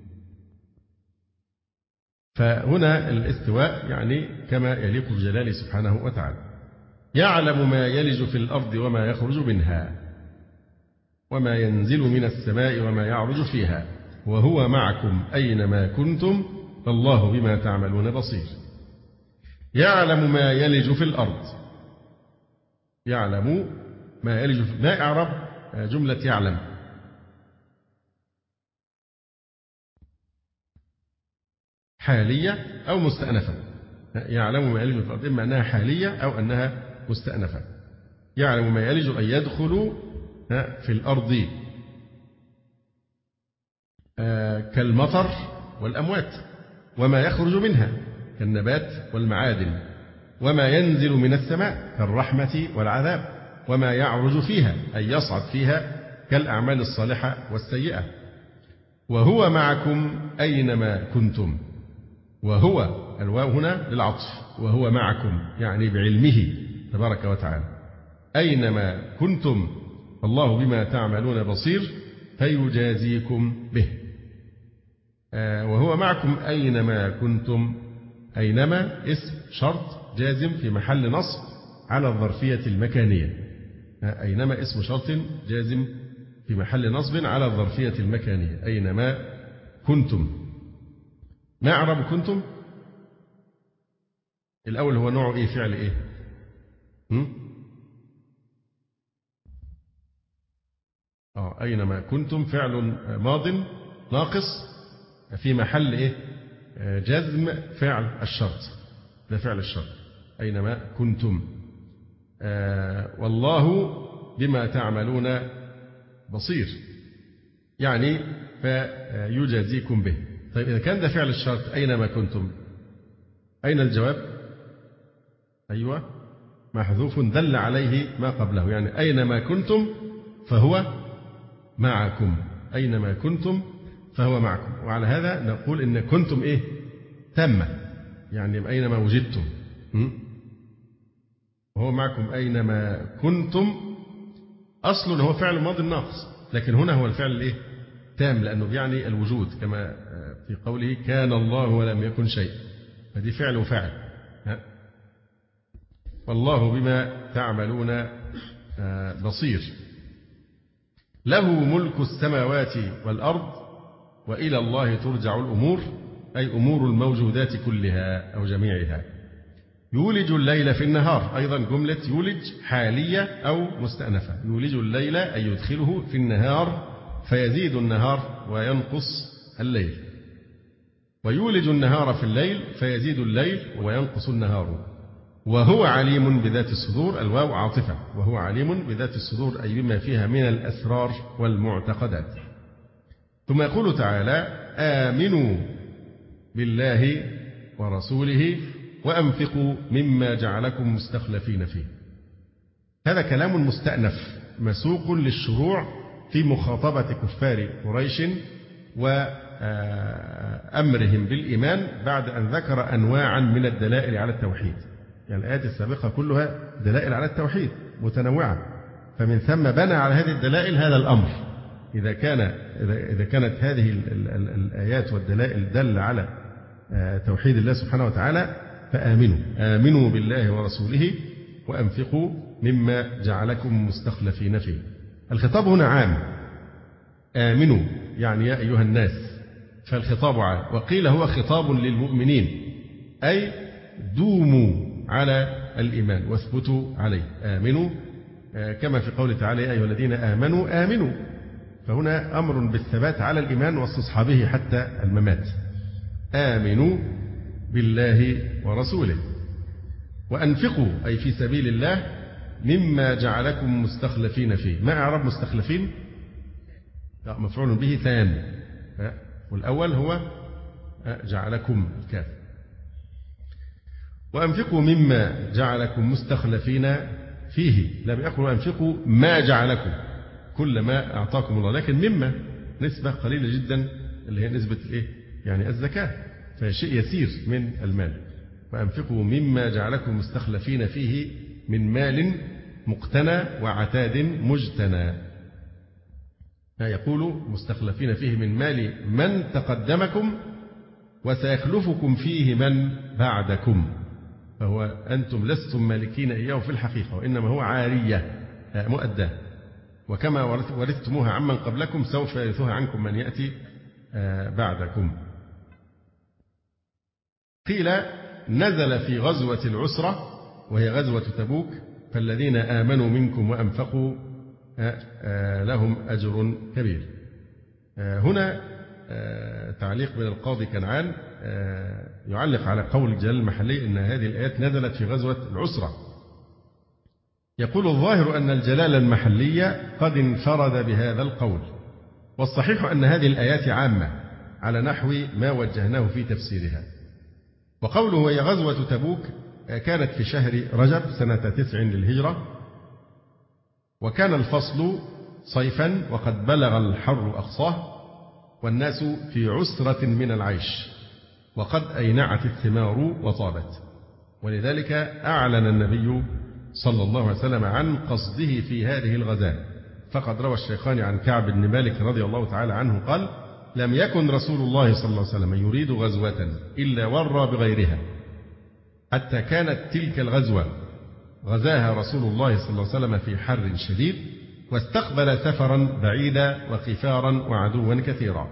فهنا الاستواء يعني كما يليق بجلاله سبحانه وتعالى. يعلم ما يلج في الأرض وما يخرج منها وما ينزل من السماء وما يعرج فيها وهو معكم أينما كنتم والله بما تعملون بصير. يعلم ما يلج في الأرض، يعلم ما يلج في ما إعراب جملة يعلم؟ حالية أو مستأنفة. يعلم ما يلج في الأرض إما أنها حالية أو أنها مستأنفة. يعلم ما يلج أن يدخل في الأرض كالمطر والأموات، وما يخرج منها كالنبات والمعادن، وما ينزل من السماء كالرحمة والعذاب، وما يعرج فيها أي يصعد فيها كالأعمال الصالحة والسيئة. وهو معكم أينما كنتم. وهو الواو هنا للعطف، وهو معكم يعني بعلمه تبارك وتعالى. أينما كنتم الله بما تعملون بصير فيجازيكم به. آه وهو معكم أينما كنتم. أينما اسم شرط جازم في محل نصب على الظرفية المكانية. آه أينما اسم شرط جازم في محل نصب على الظرفية المكانية. أينما كنتم. ما أعرب كنتم؟ الأول هو نوع إيه؟ فعل إيه؟ هم؟ آه أينما كنتم فعل ماض ناقص في محل إيه؟ جزم فعل الشرط، ده فعل الشرط. أينما كنتم. آه والله بما تعملون بصير، يعني فيجازيكم به. طيب إذا كان ده فعل الشرط أينما كنتم، أين الجواب؟ أيوة محذوف دل عليه ما قبله، يعني أينما كنتم فهو معكم. أينما كنتم فهو معكم. وعلى هذا نقول إن كنتم إيه؟ تامة، يعني أينما وجدتم. وهو معكم أينما كنتم أصل هو فعل ماضي ناقص، لكن هنا هو الفعل الإيه؟ تام، لأنه بيعني الوجود، كما في قوله كان الله ولم يكن شيء، فدي فعل وفعل. والله بما تعملون بصير. له ملك السماوات والأرض وإلى الله ترجع الأمور، أي أمور الموجودات كلها أو جميعها. يولج الليل في النهار، أيضا جملة يولج حالية أو مستأنفة. يولج الليل أي يدخله في النهار فيزيد النهار وينقص الليل، ويولج النهار في الليل فيزيد الليل وينقص النهار. وهو عليم بذات الصدور، الواو عاطفة، وهو عليم بذات الصدور أي بما فيها من الأسرار والمعتقدات. ثم يقول تعالى آمنوا بالله ورسوله وأنفقوا مما جعلكم مستخلفين فيه. هذا كلام مستأنف مسوق للشروع في مخاطبة كفار قريش وأمرهم بالإيمان بعد أن ذكر أنواعا من الدلائل على التوحيد. يعني الآيات السابقة كلها دلائل على التوحيد متنوعة، فمن ثم بنى على هذه الدلائل هذا الأمر. إذا كان إذا كانت هذه الآيات والدلائل دل على توحيد الله سبحانه وتعالى فآمنوا آمنوا بالله ورسوله وأنفقوا مما جعلكم مستخلفين فيه. الخطاب هنا عام، آمنوا يعني يا أيها الناس، فالخطاب عام. وقيل هو خطاب للمؤمنين، أي دوموا على الإيمان واثبتوا عليه. آمنوا كما في قوله تعالى يا أيها الذين آمنوا آمنوا، فهنا أمر بالثبات على الإيمان واستصحابه حتى الممات. آمنوا بالله ورسوله وأنفقوا أي في سبيل الله مما جعلكم مستخلفين فيه. ما إعراب مستخلفين؟ مفعول به ثاني، والأول هو جعلكم الكاف. وأنفقوا مما جعلكم مستخلفين فيه، لم يقل وأنفقوا ما جعلكم كل ما أعطاكم الله، لكن مما نسبة قليلة جدا اللي هي نسبة الإيه؟ يعني الزكاة، فهي شيء يسير من المال. وأنفقوا مما جعلكم مستخلفين فيه من مال مقتنى وعتاد مجتنى. يقول مستخلفين فيه من مال من تقدمكم وسيخلفكم فيه من بعدكم، فهو أنتم لستم مالكين إياه في الحقيقة، وإنما هو عارية مؤداة، وكما ورثتموها عمن قبلكم سوف يرثها عنكم من يأتي بعدكم. قيل نزل في غزوة العسرة وهي غزوة تبوك، فالذين آمنوا منكم وأنفقوا لهم أجر كبير. هنا تعليق من القاضي كنعان يعلق على قول الجلال المحلي أن هذه الآيات نزلت في غزوة العسرة. يقول الظاهر أن الجلال المحلي قد انفرد بهذا القول، والصحيح أن هذه الآيات عامة على نحو ما وجهناه في تفسيرها. وقوله وهي غزوة تبوك كانت في شهر رجب سنة تسع للهجرة، وكان الفصل صيفا وقد بلغ الحر أقصاه والناس في عسرة من العيش، وقد أينعت الثمار وطابت، ولذلك أعلن النبي صلى الله عليه وسلم عن قصده في هذه الغزاة. فقد روى الشيخان عن كعب بن مالك رضي الله تعالى عنه قال لم يكن رسول الله صلى الله عليه وسلم يريد غزوة إلا ورى بغيرها، حتى كانت تلك الغزوة غزاها رسول الله صلى الله عليه وسلم في حر شديد، واستقبل سفرا بعيدا وقفارا وعدوا كثيرا،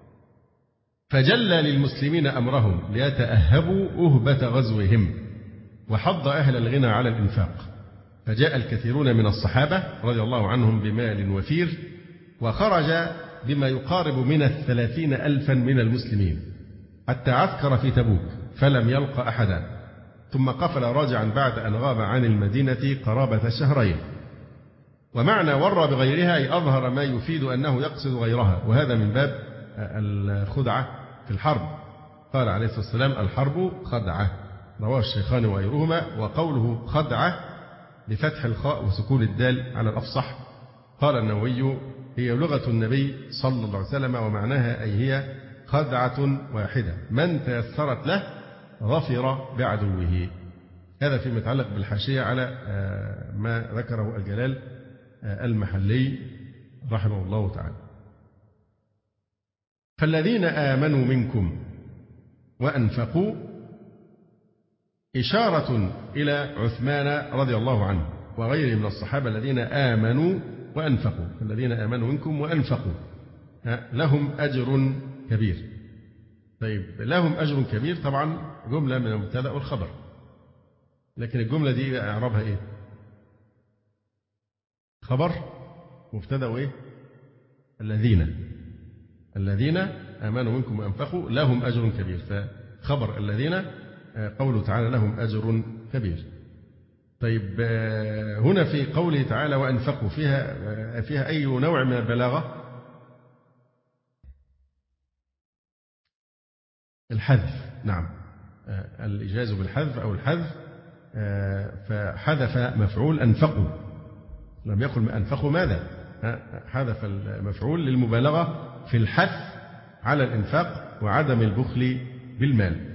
فجلى للمسلمين أمرهم ليتأهبوا أهبة غزوهم، وحض أهل الغنى على الإنفاق، فجاء الكثيرون من الصحابة رضي الله عنهم بمال وفير، وخرج بما يقارب من الثلاثين ألفا من المسلمين حتى عسكر في تبوك فلم يلق أحدا، ثم قفل راجعا بعد أن غاب عن المدينة قرابة شهرين. ومعنى ورى بغيرها أي أظهر ما يفيد أنه يقصد غيرها، وهذا من باب الخدعة في الحرب. قال عليه الصلاة والسلام الحرب خدعة، رواه الشيخان وغيرهما. وقوله خدعة بفتح الخاء وسكون الدال على الأفصح. قال النووي هي لغة النبي صلى الله عليه وسلم، ومعناها أي هي خدعة واحدة، من تيسرت له ظفر بعدوه. هذا فيما يتعلق بالحاشية على ما ذكره الجلال المحلي رحمه الله تعالى. فالذين آمنوا منكم وأنفقوا إشارة إلى عثمان رضي الله عنه وغيره من الصحابة الذين آمنوا وأنفقوا. الذين آمنوا منكم وأنفقوا لهم أجر كبير. طيب لهم أجر كبير طبعا جملة من المبتدأ والخبر، لكن الجملة دي إعرابها إيه؟ خبر مبتدأ وإيه؟ الذين الذين آمنوا منكم وأنفقوا لهم أجر كبير. فخبر الذين قوله تعالى لهم أجر كبير. طيب هنا في قوله تعالى وأنفقوا فيها فيها أي نوع من البلاغة؟ الحذف. نعم، الإجاز بالحذف أو الحذف، فحذف مفعول أنفقوا، لم يقل أنفقوا ماذا؟ حذف المفعول للمبالغة في الحث على الإنفاق وعدم البخل بالمال.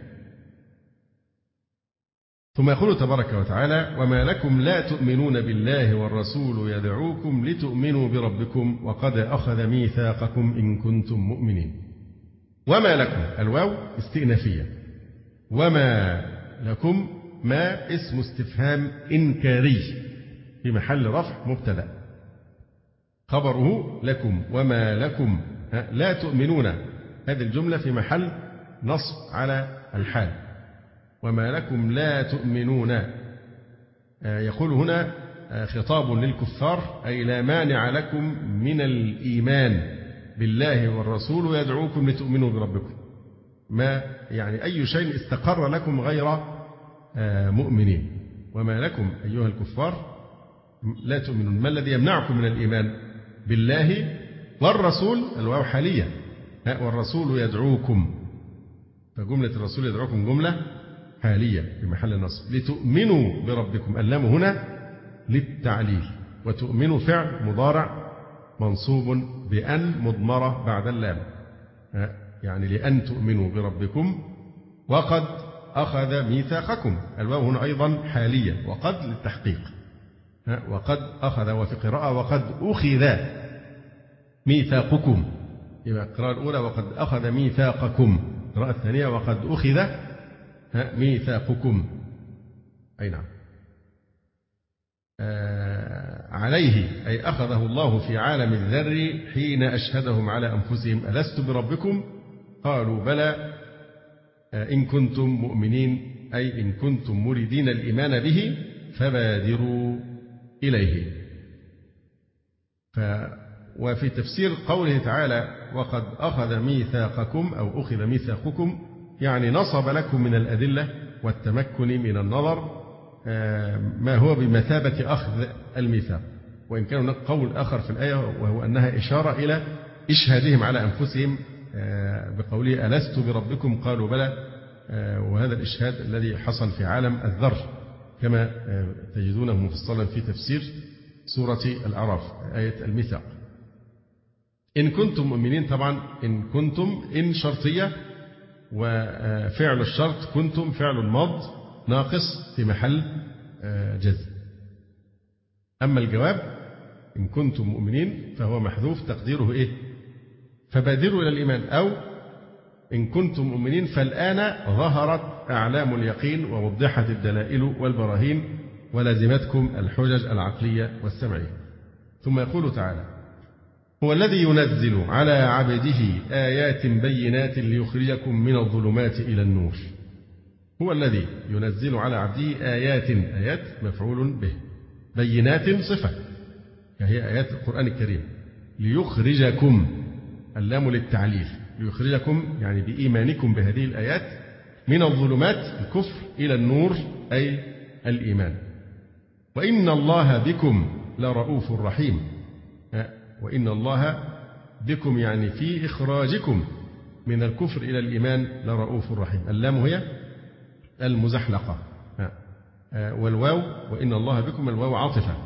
ثم يقول تبارك وتعالى وما لكم لا تؤمنون بالله والرسول يدعوكم لتؤمنوا بربكم وقد أخذ ميثاقكم إن كنتم مؤمنين. وما لكم الواو استئنافية، وما لكم ما اسم استفهام إنكاري في محل رفع مبتدأ، خبره لكم وما لكم لا تؤمنون، هذه الجملة في محل نصب على الحال. وما لكم لا تؤمنون يقول هنا خطاب للكفار أي لا مانع لكم من الإيمان بالله والرسول يدعوكم لتؤمنوا بربكم، ما يعني أي شيء استقر لكم غير مؤمنين. وما لكم أيها الكفار لا تؤمنون، ما الذي يمنعكم من الإيمان بالله والرسول؟ الواو حالية، والرسول يدعوكم، فجملة الرسول يدعوكم جملة حالية في محل نصب. لتؤمنوا بربكم، اللام هنا للتعليل، وتؤمنوا فعل مضارع منصوب بأن مضمرة بعد اللام، يعني لأن تؤمنوا بربكم وقد أخذ ميثاقكم، الواو هنا أيضا حالية، وقد للتحقيق، وقد أخذ، وفي قراءة وقد أخذ ميثاقكم، يبقى القراءة الأولى وقد أخذ ميثاقكم، القراءة الثانية وقد أخذ ميثاقكم. أي نعم. آه عليه أي أخذه الله في عالم الذر حين أشهدهم على أنفسهم ألست بربكم قالوا بلى آه إن كنتم مؤمنين، أي إن كنتم مريدين الإيمان به فبادروا إليه. ف وفي تفسير قوله تعالى وقد أخذ ميثاقكم أو أخذ ميثاقكم يعني نصب لكم من الأدلة والتمكن من النظر ما هو بمثابة أخذ الميثاق، وإن كان هناك قول آخر في الآية وهو أنها إشارة إلى إشهادهم على أنفسهم بقوله ألست بربكم قالوا بلى، وهذا الإشهاد الذي حصل في عالم الذر كما تجدونه مفصلا في تفسير سورة الأعراف آية الميثاق. إن كنتم مؤمنين، طبعا إن كنتم إن شرطية، وفعل الشرط كنتم فعل الماض ناقص في محل جزم. أما الجواب إن كنتم مؤمنين فهو محذوف تقديره إيه؟ فبادروا إلى الإيمان، أو إن كنتم مؤمنين فالآن ظهرت أعلام اليقين ووضحت الدلائل والبراهين ولزمتكم الحجج العقلية والسمعية. ثم يقول تعالى هو الذي ينزل على عبده آيات بينات ليخرجكم من الظلمات إلى النور. هو الذي ينزل على عبده آيات، آيات مفعول به، بينات صفة هي آيات القرآن الكريم، ليخرجكم اللام للتعليل، ليخرجكم يعني بإيمانكم بهذه الآيات من الظلمات الكفر إلى النور أي الإيمان. وإن الله بكم لرؤوف رحيم، وإن الله بكم يعني في إخراجكم من الكفر إلى الإيمان لرؤوف رحيم، اللام هي المزحلقة، والواو وإن الله بكم الواو عاطفة.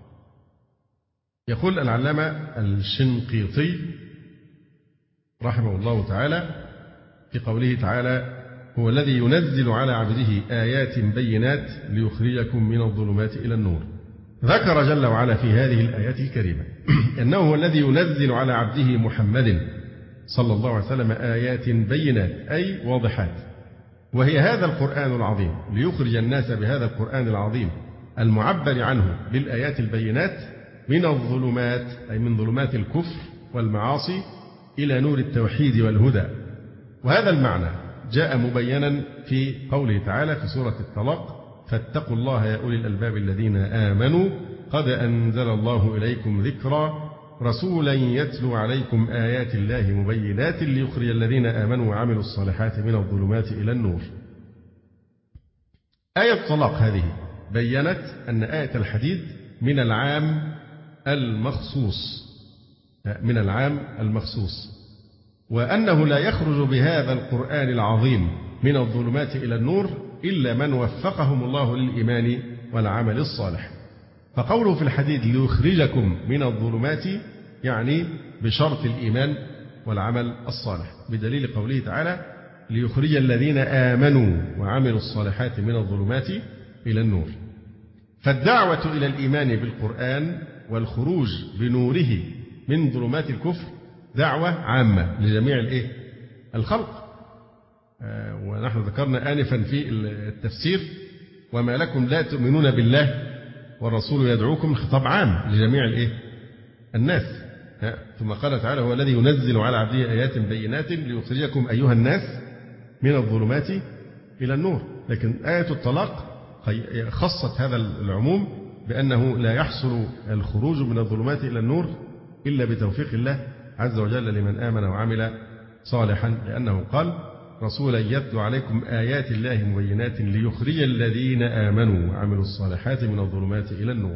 يقول العلامة الشنقيطي رحمه الله تعالى في قوله تعالى هو الذي ينزل على عبده آيات بينات ليخرجكم من الظلمات إلى النور، ذكر جل وعلا في هذه الآيات الكريمة أنه هو الذي ينزل على عبده محمد صلى الله عليه وسلم آيات بينات أي واضحات، وهي هذا القرآن العظيم، ليخرج الناس بهذا القرآن العظيم المعبر عنه بالآيات البينات من الظلمات أي من ظلمات الكفر والمعاصي إلى نور التوحيد والهدى. وهذا المعنى جاء مبينا في قوله تعالى في سورة الطلاق: فاتقوا الله يا أولي الألباب الذين آمنوا قد أنزل الله إليكم ذكرا رسولا يتلو عليكم آيات الله مبينات ليخرج الذين آمنوا وعملوا الصالحات من الظلمات إلى النور. آية الطلاق هذه بيّنت أن آية الحديد من العام المخصوص من العام المخصوص وأنه لا يخرج بهذا القرآن العظيم من الظلمات إلى النور إلا من وفقهم الله للإيمان والعمل الصالح. فقوله في الحديد ليخرجكم من الظلمات يعني بشرط الإيمان والعمل الصالح، بدليل قوله تعالى ليخرج الذين آمنوا وعملوا الصالحات من الظلمات إلى النور. فالدعوة إلى الإيمان بالقرآن والخروج بنوره من ظلمات الكفر دعوة عامة لجميع الإيه؟ الخلق. آه ونحن ذكرنا آنفا في التفسير وما لكم لا تؤمنون بالله والرسول يدعوكم، خطاب عام لجميع الإيه؟ الناس. ثم قال تعالى هو الذي ينزل على عبده آيات بينات ليخرجكم أيها الناس من الظلمات إلى النور. لكن آية الطلاق خصت هذا العموم بأنه لا يحصل الخروج من الظلمات إلى النور إلا بتوفيق الله عز وجل لمن آمن وعمل صالحا، لأنه قال رسولا يتلو عليكم آيات الله مبينات ليخرج الذين آمنوا وعملوا الصالحات من الظلمات إلى النور.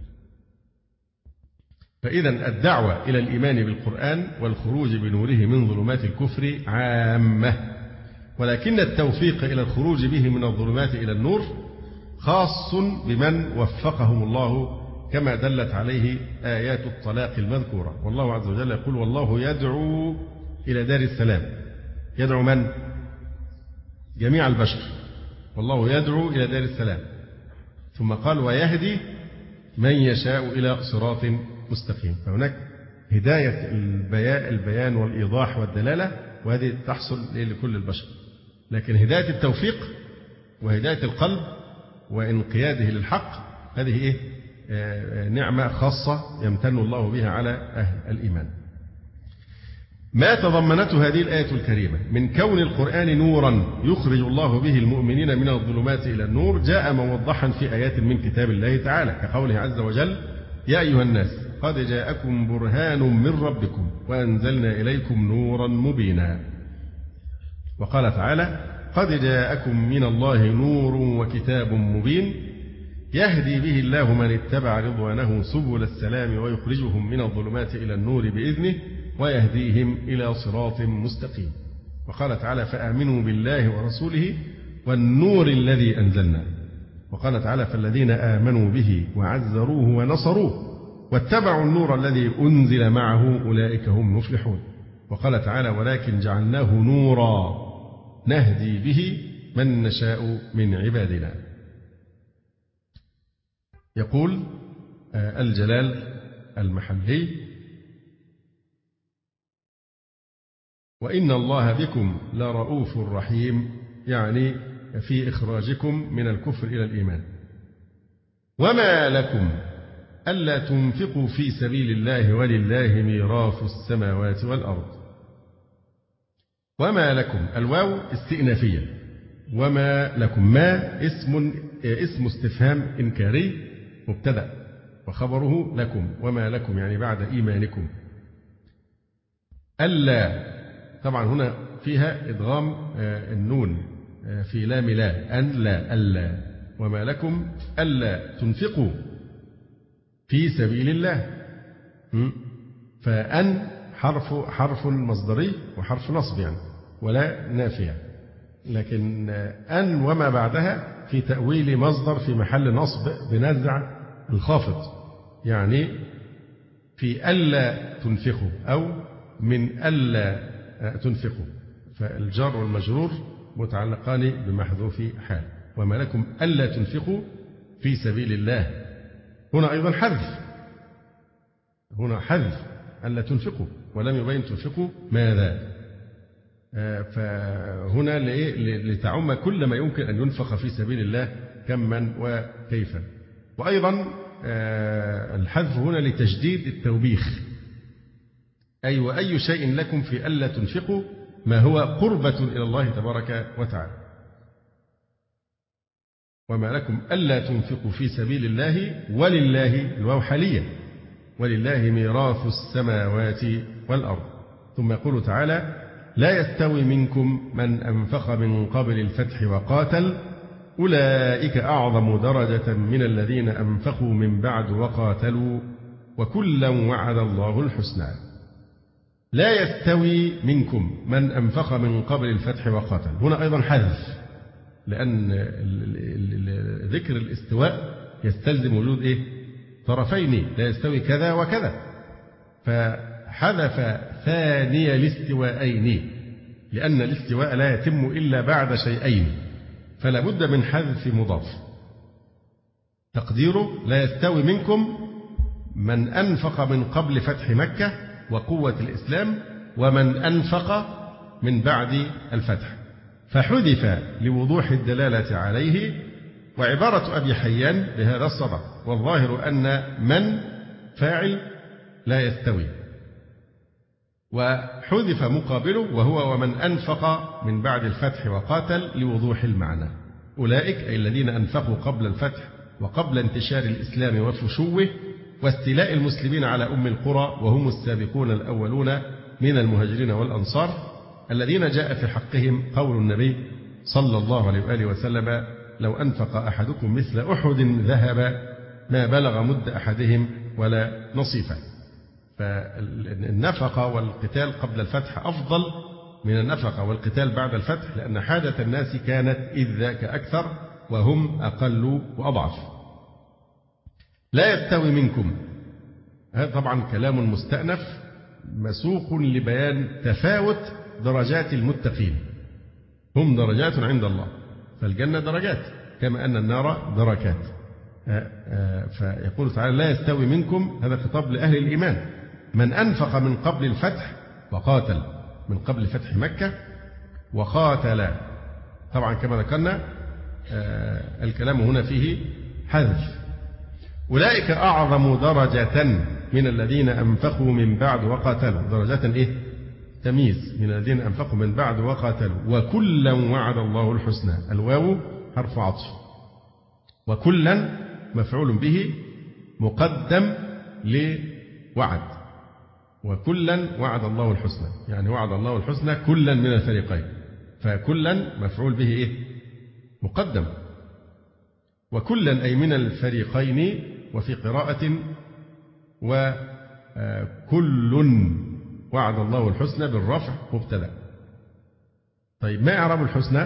فإذا الدعوة إلى الإيمان بالقرآن والخروج بنوره من ظلمات الكفر عامة، ولكن التوفيق إلى الخروج به من الظلمات إلى النور خاص بمن وفقهم الله كما دلت عليه آيات الطلاق المذكورة. والله عز وجل يقول والله يدعو إلى دار السلام. يدعو من؟ جميع البشر. والله يدعو إلى دار السلام. ثم قال ويهدي من يشاء إلى صراط مستقيم. فهناك هداية البيان والإيضاح والدلالة، وهذه تحصل لكل البشر. لكن هداية التوفيق وهداية القلب وانقياده للحق هذه إيه؟ نعمة خاصة يمتن الله بها على أهل الإيمان. ما تضمنته هذه الآية الكريمة من كون القرآن نورا يخرج الله به المؤمنين من الظلمات إلى النور جاء موضحا في آيات من كتاب الله تعالى كقوله عز وجل يا أيها الناس قد جاءكم برهان من ربكم وأنزلنا إليكم نورا مبينا. وقال تعالى قد جاءكم من الله نور وكتاب مبين يهدي به الله من اتبع رضوانه سبل السلام ويخرجهم من الظلمات إلى النور بإذنه ويهديهم إلى صراط مستقيم. وقال تعالى فآمنوا بالله ورسوله والنور الذي أنزلنا. وقال تعالى فالذين آمنوا به وعزروه ونصروه واتبعوا النور الذي أنزل معه أولئك هم مفلحون. وقال تعالى ولكن جعلناه نورا نهدي به من نشاء من عبادنا. يقول الجلال المحلي وإن الله بكم لرؤوف رحيم، يعني في إخراجكم من الكفر إلى الإيمان. وما لكم ألا تنفقوا في سبيل الله ولله ميراث السماوات والأرض. وما لكم الواو استئنافية، وما لكم ما اسم اسم استفهام إنكاري مبتدأ وخبره لكم. وما لكم يعني بعد إيمانكم. ألا طبعا هنا فيها إدغام النون في لام لا أن لا ألا. وما لكم ألا تنفقوا في سبيل الله. فأن حرف حرف مصدري وحرف نصب يعني ولا نافية، لكن أن وما بعدها في تأويل مصدر في محل نصب بنزع الخافض، يعني في ألا تنفقوا أو من ألا تنفقوا، فالجار والمجرور متعلقان بمحذوف حال. وما لكم ألا تنفقوا في سبيل الله. هنا أيضا حذف هنا حذف ألا تنفقوا، ولم يبين تنفقوا ماذا. فهنا لتعم كل ما يمكن أن ينفق في سبيل الله كما وكيفا. وأيضا الحذف هنا لتجديد التوبيخ، أي وأي شيء لكم في ألا تنفقوا ما هو قربة إلى الله تبارك وتعالى. وما لكم ألا تنفقوا في سبيل الله ولله الواو حاليا ولله ميراث السماوات والأرض. ثم يقول تعالى لا يستوي منكم من أنفق من قبل الفتح وقاتل أولئك أعظم درجة من الذين أنفقوا من بعد وقاتلوا وكلا وعد الله الحسنى. لا يستوي منكم من أنفق من قبل الفتح وقاتل، هنا أيضا حذف، لأن ذكر الاستواء يستلزم وجود إيه؟ طرفين، لا يستوي كذا وكذا، فحذف ثاني الاستواءين، لأن الاستواء لا يتم إلا بعد شيئين، فلا بد من حذف مضاف. تقديره لا يستوي منكم من أنفق من قبل فتح مكة وقوة الإسلام ومن أنفق من بعد الفتح، فحذف لوضوح الدلالة عليه. وعبارة أبي حيان بهذا الصدق، والظاهر أن من فاعل لا يستوي، وحذف مقابله وهو ومن أنفق من بعد الفتح وقاتل لوضوح المعنى. أولئك أي الذين أنفقوا قبل الفتح وقبل انتشار الإسلام وفشوه واستيلاء المسلمين على أم القرى، وهم السابقون الأولون من المهاجرين والأنصار الذين جاء في حقهم قول النبي صلى الله عليه وآله وسلم لو أنفق أحدكم مثل أحد ذهب ما بلغ مد أحدهم ولا نصيفه. فالنفقة والقتال قبل الفتح أفضل من النفقة والقتال بعد الفتح، لأن حاجة الناس كانت إذ ذاك أكثر وهم أقل وأضعف. لا يستوي منكم، هذا طبعا كلام مستأنف مسوق لبيان تفاوت درجات المتقين، هم درجات عند الله، فالجنة درجات كما أن النار دركات. فيقول تعالى لا يستوي منكم، هذا خطاب لأهل الإيمان، من أنفق من قبل الفتح وقاتل، من قبل فتح مكة وقاتل، طبعا كما ذكرنا الكلام هنا فيه حذف. أولئك أعظم درجة من الذين أنفقوا من بعد وقاتلوا، درجات إيه؟ تمييز، من الذين أنفقوا من بعد وقاتلوا وكلا وعد الله الحسنى، الواو حرف عطف، وكلا مفعول به مقدم لوعد، وكلا وعد الله الحسنى، يعني وعد الله الحسنى كلا من الفريقين، فكلا مفعول به إيه؟ مقدم، وكلا أي من الفريقين، وفي قراءة وكل وعد الله الحسنى بالرفع مبتدأ. طيب ما إعراب الحسنى؟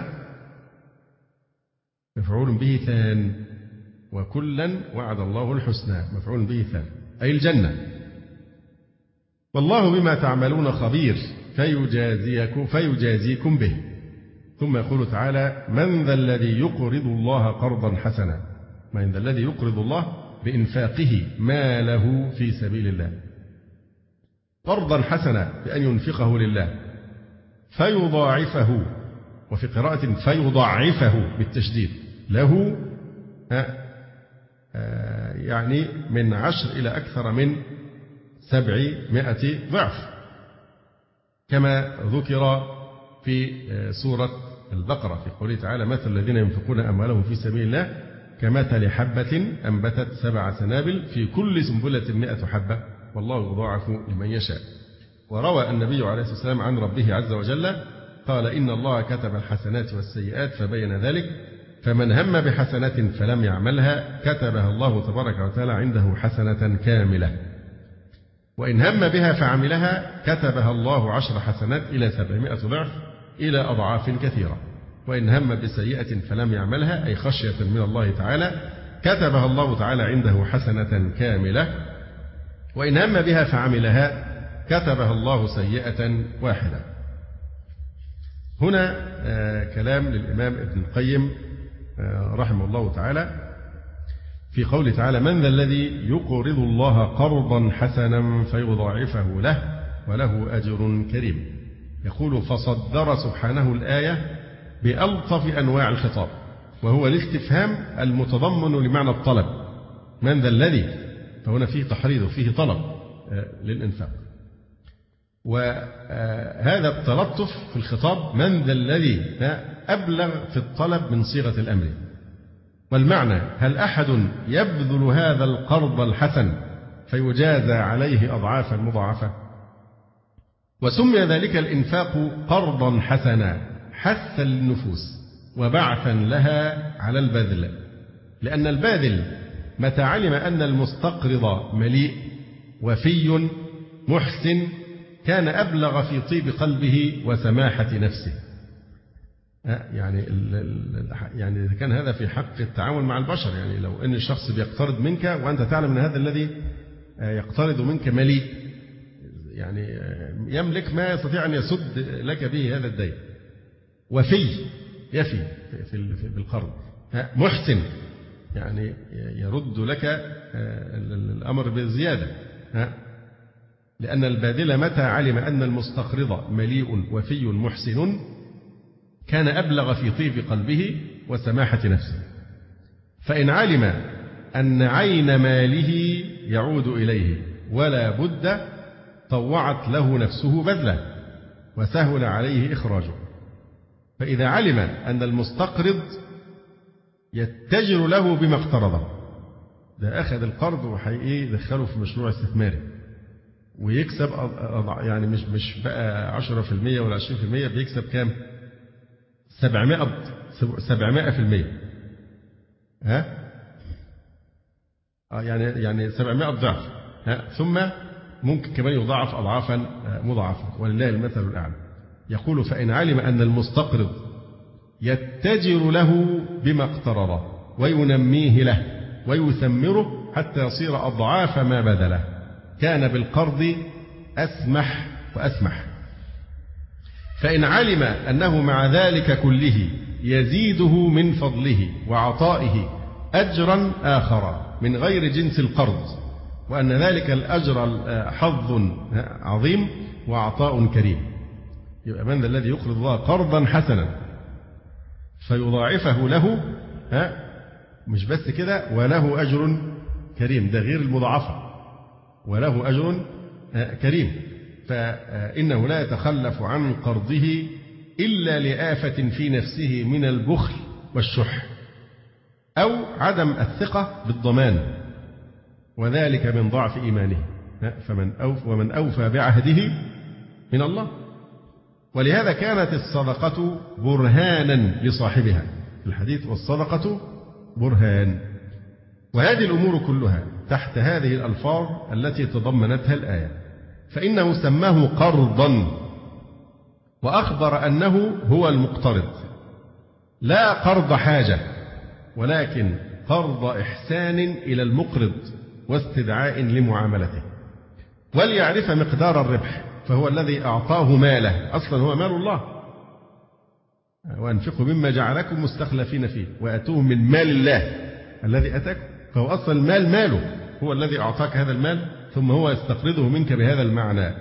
مفعول به ثان، وكلا وعد الله الحسنى مفعول به ثان أي الجنة. والله بما تعملون خبير فيجازيكم فيجازيكم به. ثم يقول تعالى من ذا الذي يقرض الله قرضا حسنا، من ذا الذي يقرض الله بإنفاقه ماله في سبيل الله قرضا حسنا بأن ينفقه لله فيضاعفه، وفي قراءة فيضاعفه بالتشديد له، يعني من عشر إلى أكثر من سبعمائة ضعف، كما ذكر في سورة البقرة في قوله تعالى مثل الذين ينفقون أموالهم في سبيل الله كمثل حبة أنبتت سبع سنابل في كل سنبلة مئة حبة والله يضاعف لمن يشاء. وروى النبي عليه الصلاة والسلام عن ربه عز وجل قال إن الله كتب الحسنات والسيئات فبين ذلك، فمن هم بحسنة فلم يعملها كتبها الله تبارك وتعالى عنده حسنة كاملة، وإن هم بها فعملها كتبها الله عشر حسنات إلى سبعمائة ضعف إلى أضعاف كثيرة، وإن هم بسيئة فلم يعملها أي خشية من الله تعالى كتبها الله تعالى عنده حسنة كاملة، وإن هم بها فعملها كتبها الله سيئة واحدة. هنا كلام للإمام ابن القيم رحمه الله تعالى في قوله تعالى: من ذا الذي يقرض الله قرضا حسنا فيضاعفه له وله أجر كريم. يقول: فصدر سبحانه الآية بألطف أنواع الخطاب، وهو الاستفهام المتضمن لمعنى الطلب. من ذا الذي، فهنا فيه تحريض وفيه طلب للإنفاق. وهذا التلطف في الخطاب، من ذا الذي، أبلغ في الطلب من صيغة الأمر. والمعنى: هل أحد يبذل هذا القرض الحسن فيجازى عليه أضعافا مضاعفة؟ وسمي ذلك الإنفاق قرضا حسنا حثا للنفوس وبعثا لها على البذل، لأن الباذل متى علم أن المستقرض مليء وفي محسن كان أبلغ في طيب قلبه وسماحة نفسه. يعني يعني إذا كان هذا في حق التعامل مع البشر، يعني لو أن الشخص بيقترض منك وأنت تعلم أن هذا الذي يقترض منك مليء، يعني يملك ما يستطيع أن يسد لك به هذا الدين، وفي يفي في بالقرض، محسن يعني يرد لك الأمر بالزيادة، لأن الباذل متى علم أن المستقرض مليء وفي محسن كان أبلغ في طيب قلبه وسماحة نفسه. فإن علم أن عين ماله يعود إليه ولا بد طوعت له نفسه بذله وسهل عليه إخراجه. فإذا علم أن المستقرض يتجر له بما اقترضه، ده أخذ القرض وحقيقي دخله في مشروع استثماري ويكسب، يعني مش مش بقى عشرة في المية ولا عشرين في المية، بيكسب كام؟ سبعمائة سبعمائة في المية. ها؟ يعني يعني سبعمائة ضعف. ها؟ ثم ممكن كمان يضاعف أضعافا مضاعفة، ولله المثل الأعلى. يقول: فإن علم أن المستقرض يتجر له بما اقترضه وينميه له ويثمره حتى يصير أضعاف ما بذله كان بالقرض أسمح وأسمح. فإن علم أنه مع ذلك كله يزيده من فضله وعطائه أجرا آخر من غير جنس القرض، وأن ذلك الأجر حظ عظيم وعطاء كريم، يبقى من ذا الذي يقرض الله قرضا حسنا فيضاعفه له، ها مش بس كده، وله أجر كريم، ده غير المضاعفة، وله أجر كريم. فإنه لا يتخلف عن قرضه إلا لآفة في نفسه من البخل والشح أو عدم الثقة بالضمان، وذلك من ضعف إيمانه. فمن أوفى ومن أوفى بعهده من الله. ولهذا كانت الصدقة برهانا لصاحبها في الحديث: والصدقة برهان. وهذه الأمور كلها تحت هذه الألفاظ التي تضمنتها الآية، فإنه سماه قرضا وأخبر أنه هو المقترض، لا قرض حاجة ولكن قرض إحسان إلى المقرض واستدعاء لمعاملته. وليعرف مقدار الربح، فهو الذي أعطاه ماله، أصلا هو مال الله: وأنفقوا مما جعلكم مستخلفين فيه وأتوهم من مال الله الذي أتاكم. فهو أصلا المال ماله، هو الذي أعطاك هذا المال ثم هو يستقرضه منك بهذا المعنى.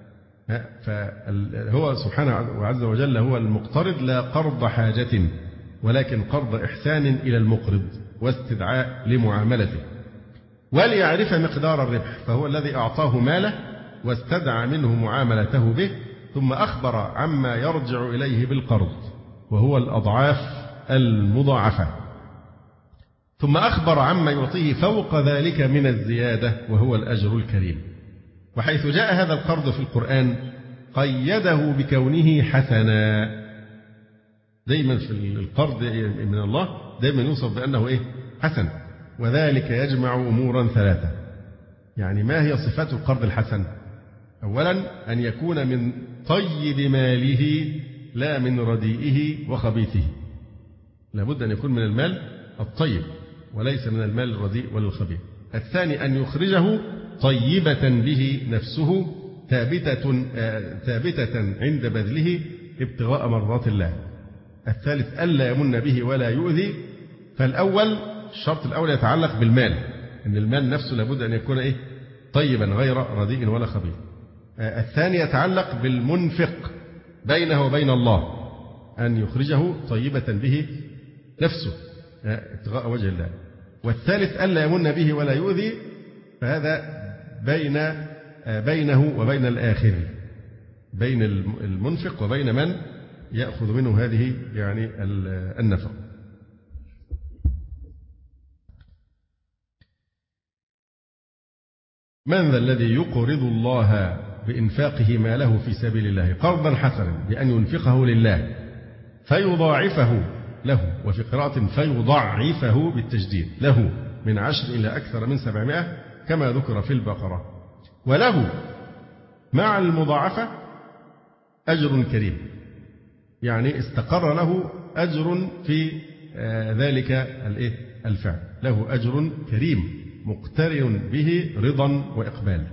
فهو سبحانه وعز وجل هو المقترض، لا قرض حاجة ولكن قرض إحسان إلى المقرض واستدعاء لمعاملته. وليعرف مقدار الربح، فهو الذي أعطاه ماله واستدعى منه معاملته به، ثم أخبر عما يرجع إليه بالقرض وهو الأضعاف المضاعفة، ثم أخبر عما يعطيه فوق ذلك من الزيادة وهو الأجر الكريم. وحيث جاء هذا القرض في القرآن قيده بكونه حسنا. دايما في القرض من الله دايما يوصف بأنه إيه؟ حسن. وذلك يجمع أمورا ثلاثة. يعني ما هي صفات القرض الحسن؟ أولا أن يكون من طيب ماله لا من رديئه وخبيثه. لابد أن يكون من المال الطيب وليس من المال الرديء ولا الخبيث. الثاني أن يخرجه طيبة به نفسه ثابتة ثابتة عند بذله ابتغاء مرضات الله. الثالث ألا يمن به ولا يؤذي. فالأول الشرط الأول يتعلق بالمال، إن المال نفسه لابد أن يكون إيه؟ طيبا غير رديء ولا خبيث. الثاني يتعلق بالمنفق بينه وبين الله، أن يخرجه طيبة به نفسه ابتغاء وجه الله. والثالث ألا يمن به ولا يؤذي، فهذا بين بينه وبين الآخر، بين المنفق وبين من يأخذ منه هذه يعني النفقة. من ذا الذي يقرض الله بإنفاقه ماله في سبيل الله قرضا حسنا بأن ينفقه لله فيضاعفه له، وفي قراءة فيضعفه بالتجديد له من عشر إلى أكثر من سبعمائة كما ذكر في البقرة، وله مع المضاعفة أجر كريم، يعني استقر له أجر في ذلك الفعل، له أجر كريم مقترن به رضا وإقبال.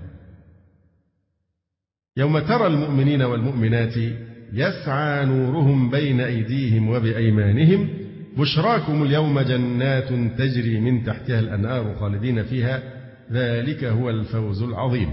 يوم ترى المؤمنين والمؤمنات يسعى نورهم بين أيديهم وبأيمانهم بشراكم اليوم جنات تجري من تحتها الأنهار خالدين فيها ذلك هو الفوز العظيم.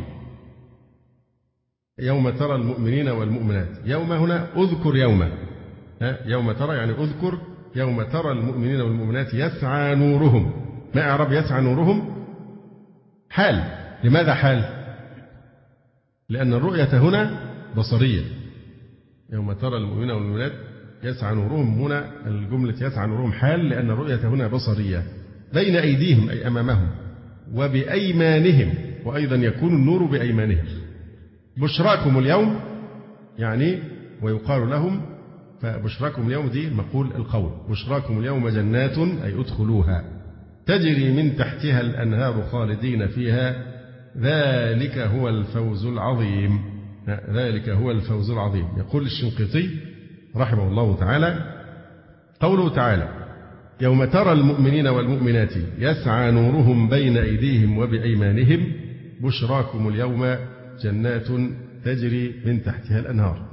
يوم ترى المؤمنين والمؤمنات، يوم هنا أذكر يوم، يوم ترى يعني أذكر يوم ترى المؤمنين والمؤمنات يسعى نورهم. ما إعراب يسعى نورهم؟ حال. لماذا حال؟ لأن الرؤية هنا بصرية. يوم ترى المؤمنين والمؤمنات يسعى نورهم، هنا الجملة يسعى نورهم حال، لأن الرؤية هنا بصرية بين أيديهم أي أمامهم وبأيمانهم، وأيضا يكون النور بأيمانهم. بشراكم اليوم يعني ويقال لهم، فبشراكم اليوم دي مقول القول، بشراكم اليوم جنات أي ادخلوها تجري من تحتها الأنهار خالدين فيها ذلك هو الفوز العظيم. ذلك هو الفوز العظيم. يقول الشنقيطي رحمه الله تعالى قوله تعالى يوم ترى المؤمنين والمؤمنات يسعى نورهم بين أيديهم وبأيمانهم بشراكم اليوم جنات تجري من تحتها الأنهار.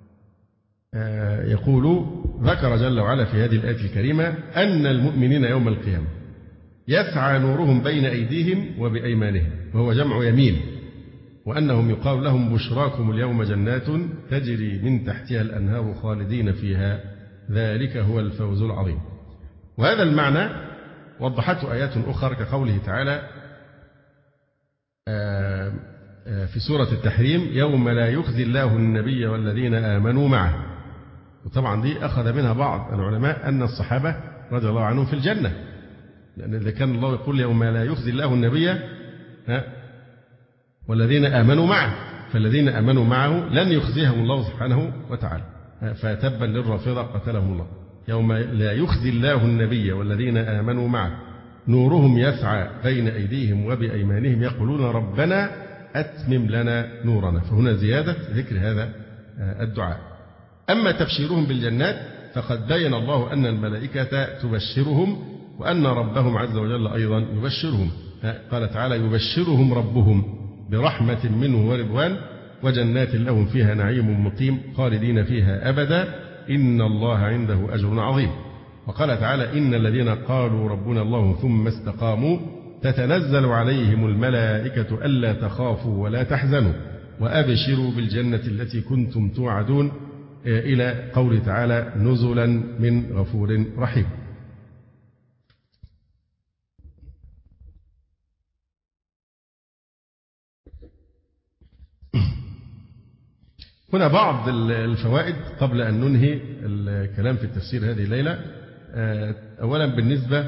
يقول ذكر جل وعلا في هذه الآية الكريمة أن المؤمنين يوم القيامة يسعى نورهم بين أيديهم وبأيمانهم، وهو جمع يمين، وأنهم يقال لهم بشراكم اليوم جنات تجري من تحتها الأنهار خالدين فيها ذلك هو الفوز العظيم. وهذا المعنى وضحته آيات أخرى كقوله تعالى في سورة التحريم يوم لا يخزي الله النبي والذين آمنوا معه. وطبعا دي أخذ منها بعض العلماء أن الصحابة رضي الله عنهم في الجنة، لأن إذا كان الله يقول يوم لا يخزي الله النبي والذين آمنوا معه، فالذين آمنوا معه لن يخزيهم الله سبحانه وتعالى، فتبا للرافضة قتلهم الله. يوم لا يخزي الله النبي والذين آمنوا معه نورهم يسعى بين أيديهم وبأيمانهم يقولون ربنا أتمم لنا نورنا، فهنا زيادة ذكر هذا الدعاء. أما تبشيرهم بالجنات فقد بين الله أن الملائكة تبشرهم وأن ربهم عز وجل أيضا يبشرهم. قال تعالى يبشرهم ربهم برحمة منه ورضوان وجنات لهم فيها نعيم مقيم خالدين فيها أبدا إن الله عنده أجر عظيم. وقال تعالى إن الذين قالوا ربنا الله ثم استقاموا تتنزل عليهم الملائكة ألا تخافوا ولا تحزنوا وأبشروا بالجنة التي كنتم توعدون إلى قول تعالى نزلا من غفور رحيم. هنا بعض الفوائد قبل أن ننهي الكلام في التفسير هذه الليلة. أولا بالنسبة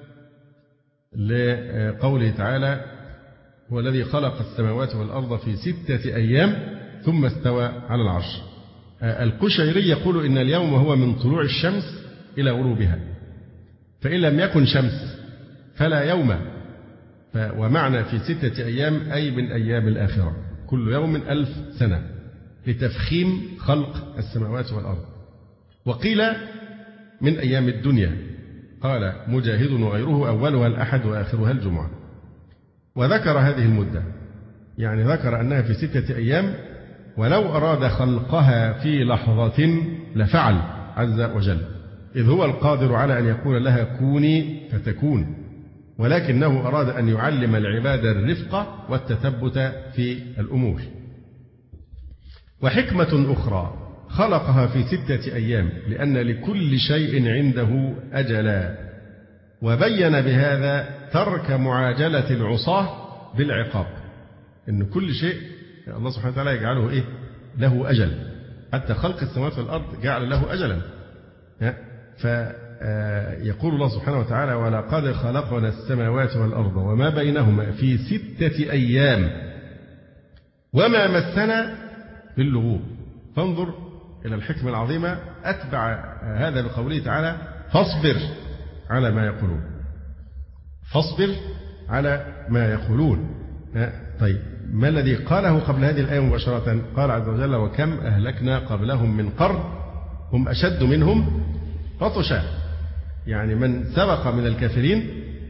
لقوله تعالى هو الذي خلق السماوات والأرض في ستة أيام ثم استوى على العرش. القشيري يقول إن اليوم هو من طلوع الشمس إلى غروبها، فإن لم يكن شمس فلا يوم، ومعنى في ستة أيام أي من أيام الآخرة كل يوم ألف سنة لتفخيم خلق السماوات والأرض. وقيل من أيام الدنيا، قال مجاهد وغيره أولها الأحد وآخرها الجمعة. وذكر هذه المدة، يعني ذكر أنها في ستة أيام، ولو أراد خلقها في لحظة لفعل عز وجل، إذ هو القادر على أن يقول لها كوني فتكون، ولكنه أراد أن يعلم العباد الرفق والتثبت في الأمور. وحكمة أخرى خلقها في ستة أيام لأن لكل شيء عنده أجلا، وبين بهذا ترك معاجلة العصاة بالعقاب، إن كل شيء الله سبحانه وتعالى يجعله إيه؟ له أجل، حتى خلق السماوات والأرض جعل له أجلا. فيقول الله سبحانه وتعالى: ولقد خلقنا السماوات والأرض وما بينهما في ستة أيام وما مسنا باللغوب. فانظر إلى الحكمة العظيمة، أتبع هذا بقوله تعالى: فاصبر على ما يقولون. فاصبر على ما يقولون. طيب، ما الذي قاله قبل هذه الآية مباشرة؟ قال عز وجل: وكم أهلكنا قبلهم من قرن هم أشد منهم بطشا. يعني من سبق من الكافرين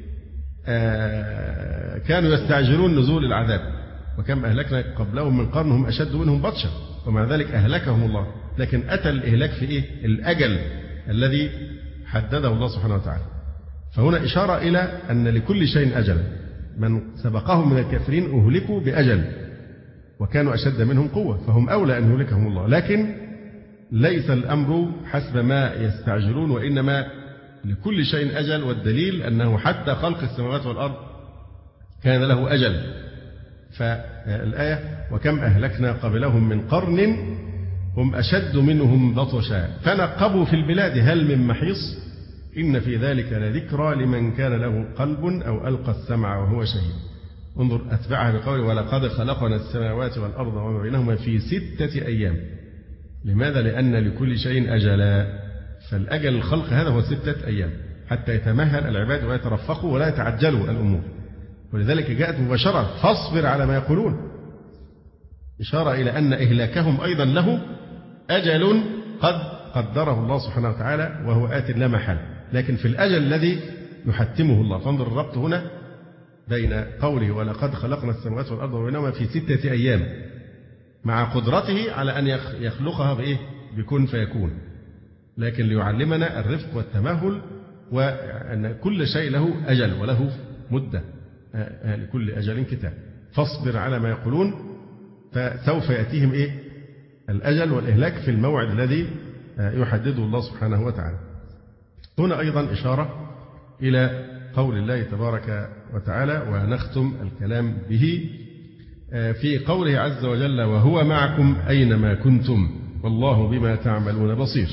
كانوا يستعجلون نزول العذاب، وكم أهلكنا قبلهم من قرن هم أشد منهم بطشا، ومع ذلك أهلكهم الله. لكن أتى الإهلاك في إيه؟ الأجل الذي حدده الله سبحانه وتعالى. فهنا إشارة إلى أن لكل شيء أجل، من سبقهم من الكافرين أهلكوا بأجل وكانوا أشد منهم قوة، فهم أولى أن يهلكهم الله. لكن ليس الأمر حسب ما يستعجلون، وإنما لكل شيء أجل، والدليل أنه حتى خلق السماوات والأرض كان له أجل. فالآية: وكم أهلكنا قبلهم من قرن هم أشد منهم بطشا فنقبوا في البلاد هل من محيص إن في ذلك لذكرى لمن كان له قلب أو ألقى السمع وهو شهيد. انظر، أتبعها بقوله: ولقد خلقنا السماوات والأرض وما بينهما في ستة أيام. لماذا؟ لأن لكل شيء أجلا، فالأجل الخلق هذا هو ستة أيام حتى يتمهل العباد ويترفقوا ولا يتعجلوا الأمور. ولذلك جاءت مباشرة: فاصبر على ما يقولون، إشارة إلى أن إهلاكهم أيضا له أجل قد قدره الله سبحانه وتعالى وهو آت لا محال، لكن في الأجل الذي يحتمه الله. فانظر الربط هنا بين قوله: ولقد خلقنا السماوات والأرض وبينهما في ستة أيام، مع قدرته على أن يخلقها بإيه؟ بكن فيكون، لكن ليعلمنا الرفق والتمهل، وأن كل شيء له أجل وله مدة، لكل أجل كتاب. فاصبر على ما يقولون، فسوف يأتيهم إيه؟ الأجل والإهلاك في الموعد الذي يحدده الله سبحانه وتعالى. هنا أيضا إشارة إلى قول الله تبارك وتعالى، ونختم الكلام به، في قوله عز وجل: وهو معكم أينما كنتم والله بما تعملون بصير.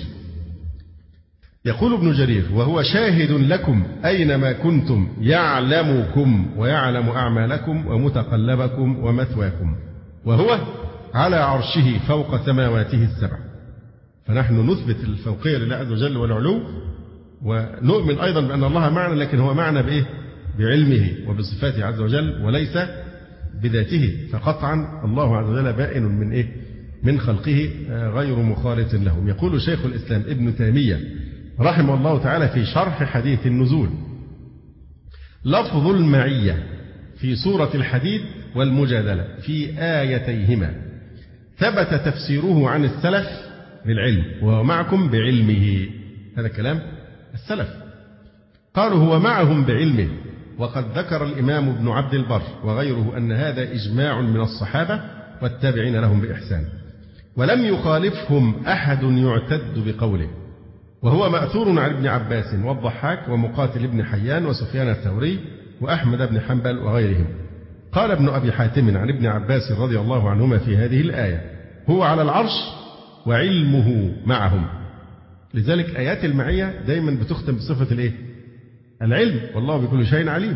يقول ابن جرير: وهو شاهد لكم أينما كنتم يعلمكم ويعلم أعمالكم ومتقلبكم ومثواكم، وهو على عرشه فوق سماواته السبع. فنحن نثبت الفوقية لله عز وجل والعلو، ونؤمن أيضا بأن الله معنا، لكن هو معنا بإيه؟ بعلمه وبصفاته عز وجل، وليس بذاته. فقطعا الله عز وجل بائن من إيه؟ من خلقه غير مخالط لهم. يقول شيخ الإسلام ابن تيمية رحمه الله تعالى في شرح حديث النزول: لفظ المعية في سورة الحديد والمجادلة في آيتيهما ثبت تفسيره عن السلف بالعلم، وهو معكم بعلمه. هذا كلام السلف، قالوا هو معهم بعلمه. وقد ذكر الإمام ابن عبد البر وغيره أن هذا إجماع من الصحابة والتابعين لهم بإحسان، ولم يخالفهم أحد يعتد بقوله، وهو مأثور عن ابن عباس والضحاك ومقاتل ابن حيان وسفيان الثوري وأحمد بن حنبل وغيرهم. قال ابن أبي حاتم عن ابن عباس رضي الله عنهما في هذه الآية: هو على العرش وعلمه معهم. لذلك آيات المعية دايما بتختم بصفة الإيه؟ العلم، والله بكل شيء عليم.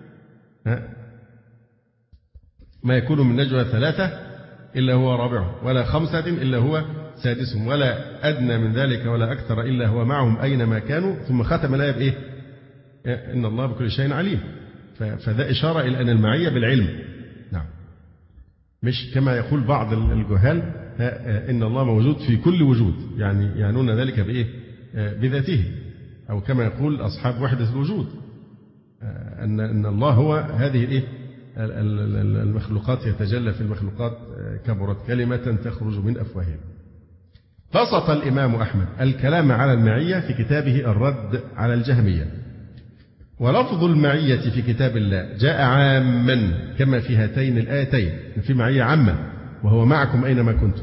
ما يكون من نجوى ثلاثة إلا هو رابعهم، ولا خمسة إلا هو سادسهم، ولا أدنى من ذلك ولا أكثر إلا هو معهم أينما كانوا. ثم ختم الآية بإيه؟ إن الله بكل شيء عليم. فذا إشارة إلى أن المعية بالعلم، نعم، مش كما يقول بعض الجهال إن الله موجود في كل وجود، يعني يعنون ذلك بإيه؟ بذاته، أو كما يقول أصحاب وحدة الوجود أن أن الله هو هذه الإيه؟ المخلوقات يتجلى في المخلوقات، كبرت كلمة تخرج من أفواههم. بسط الإمام أحمد الكلام على المعية في كتابه الرد على الجهمية، ولفظ المعية في كتاب الله جاء عاما كما في هاتين الآيتين، في معية عامة وهو معكم أينما كنتم،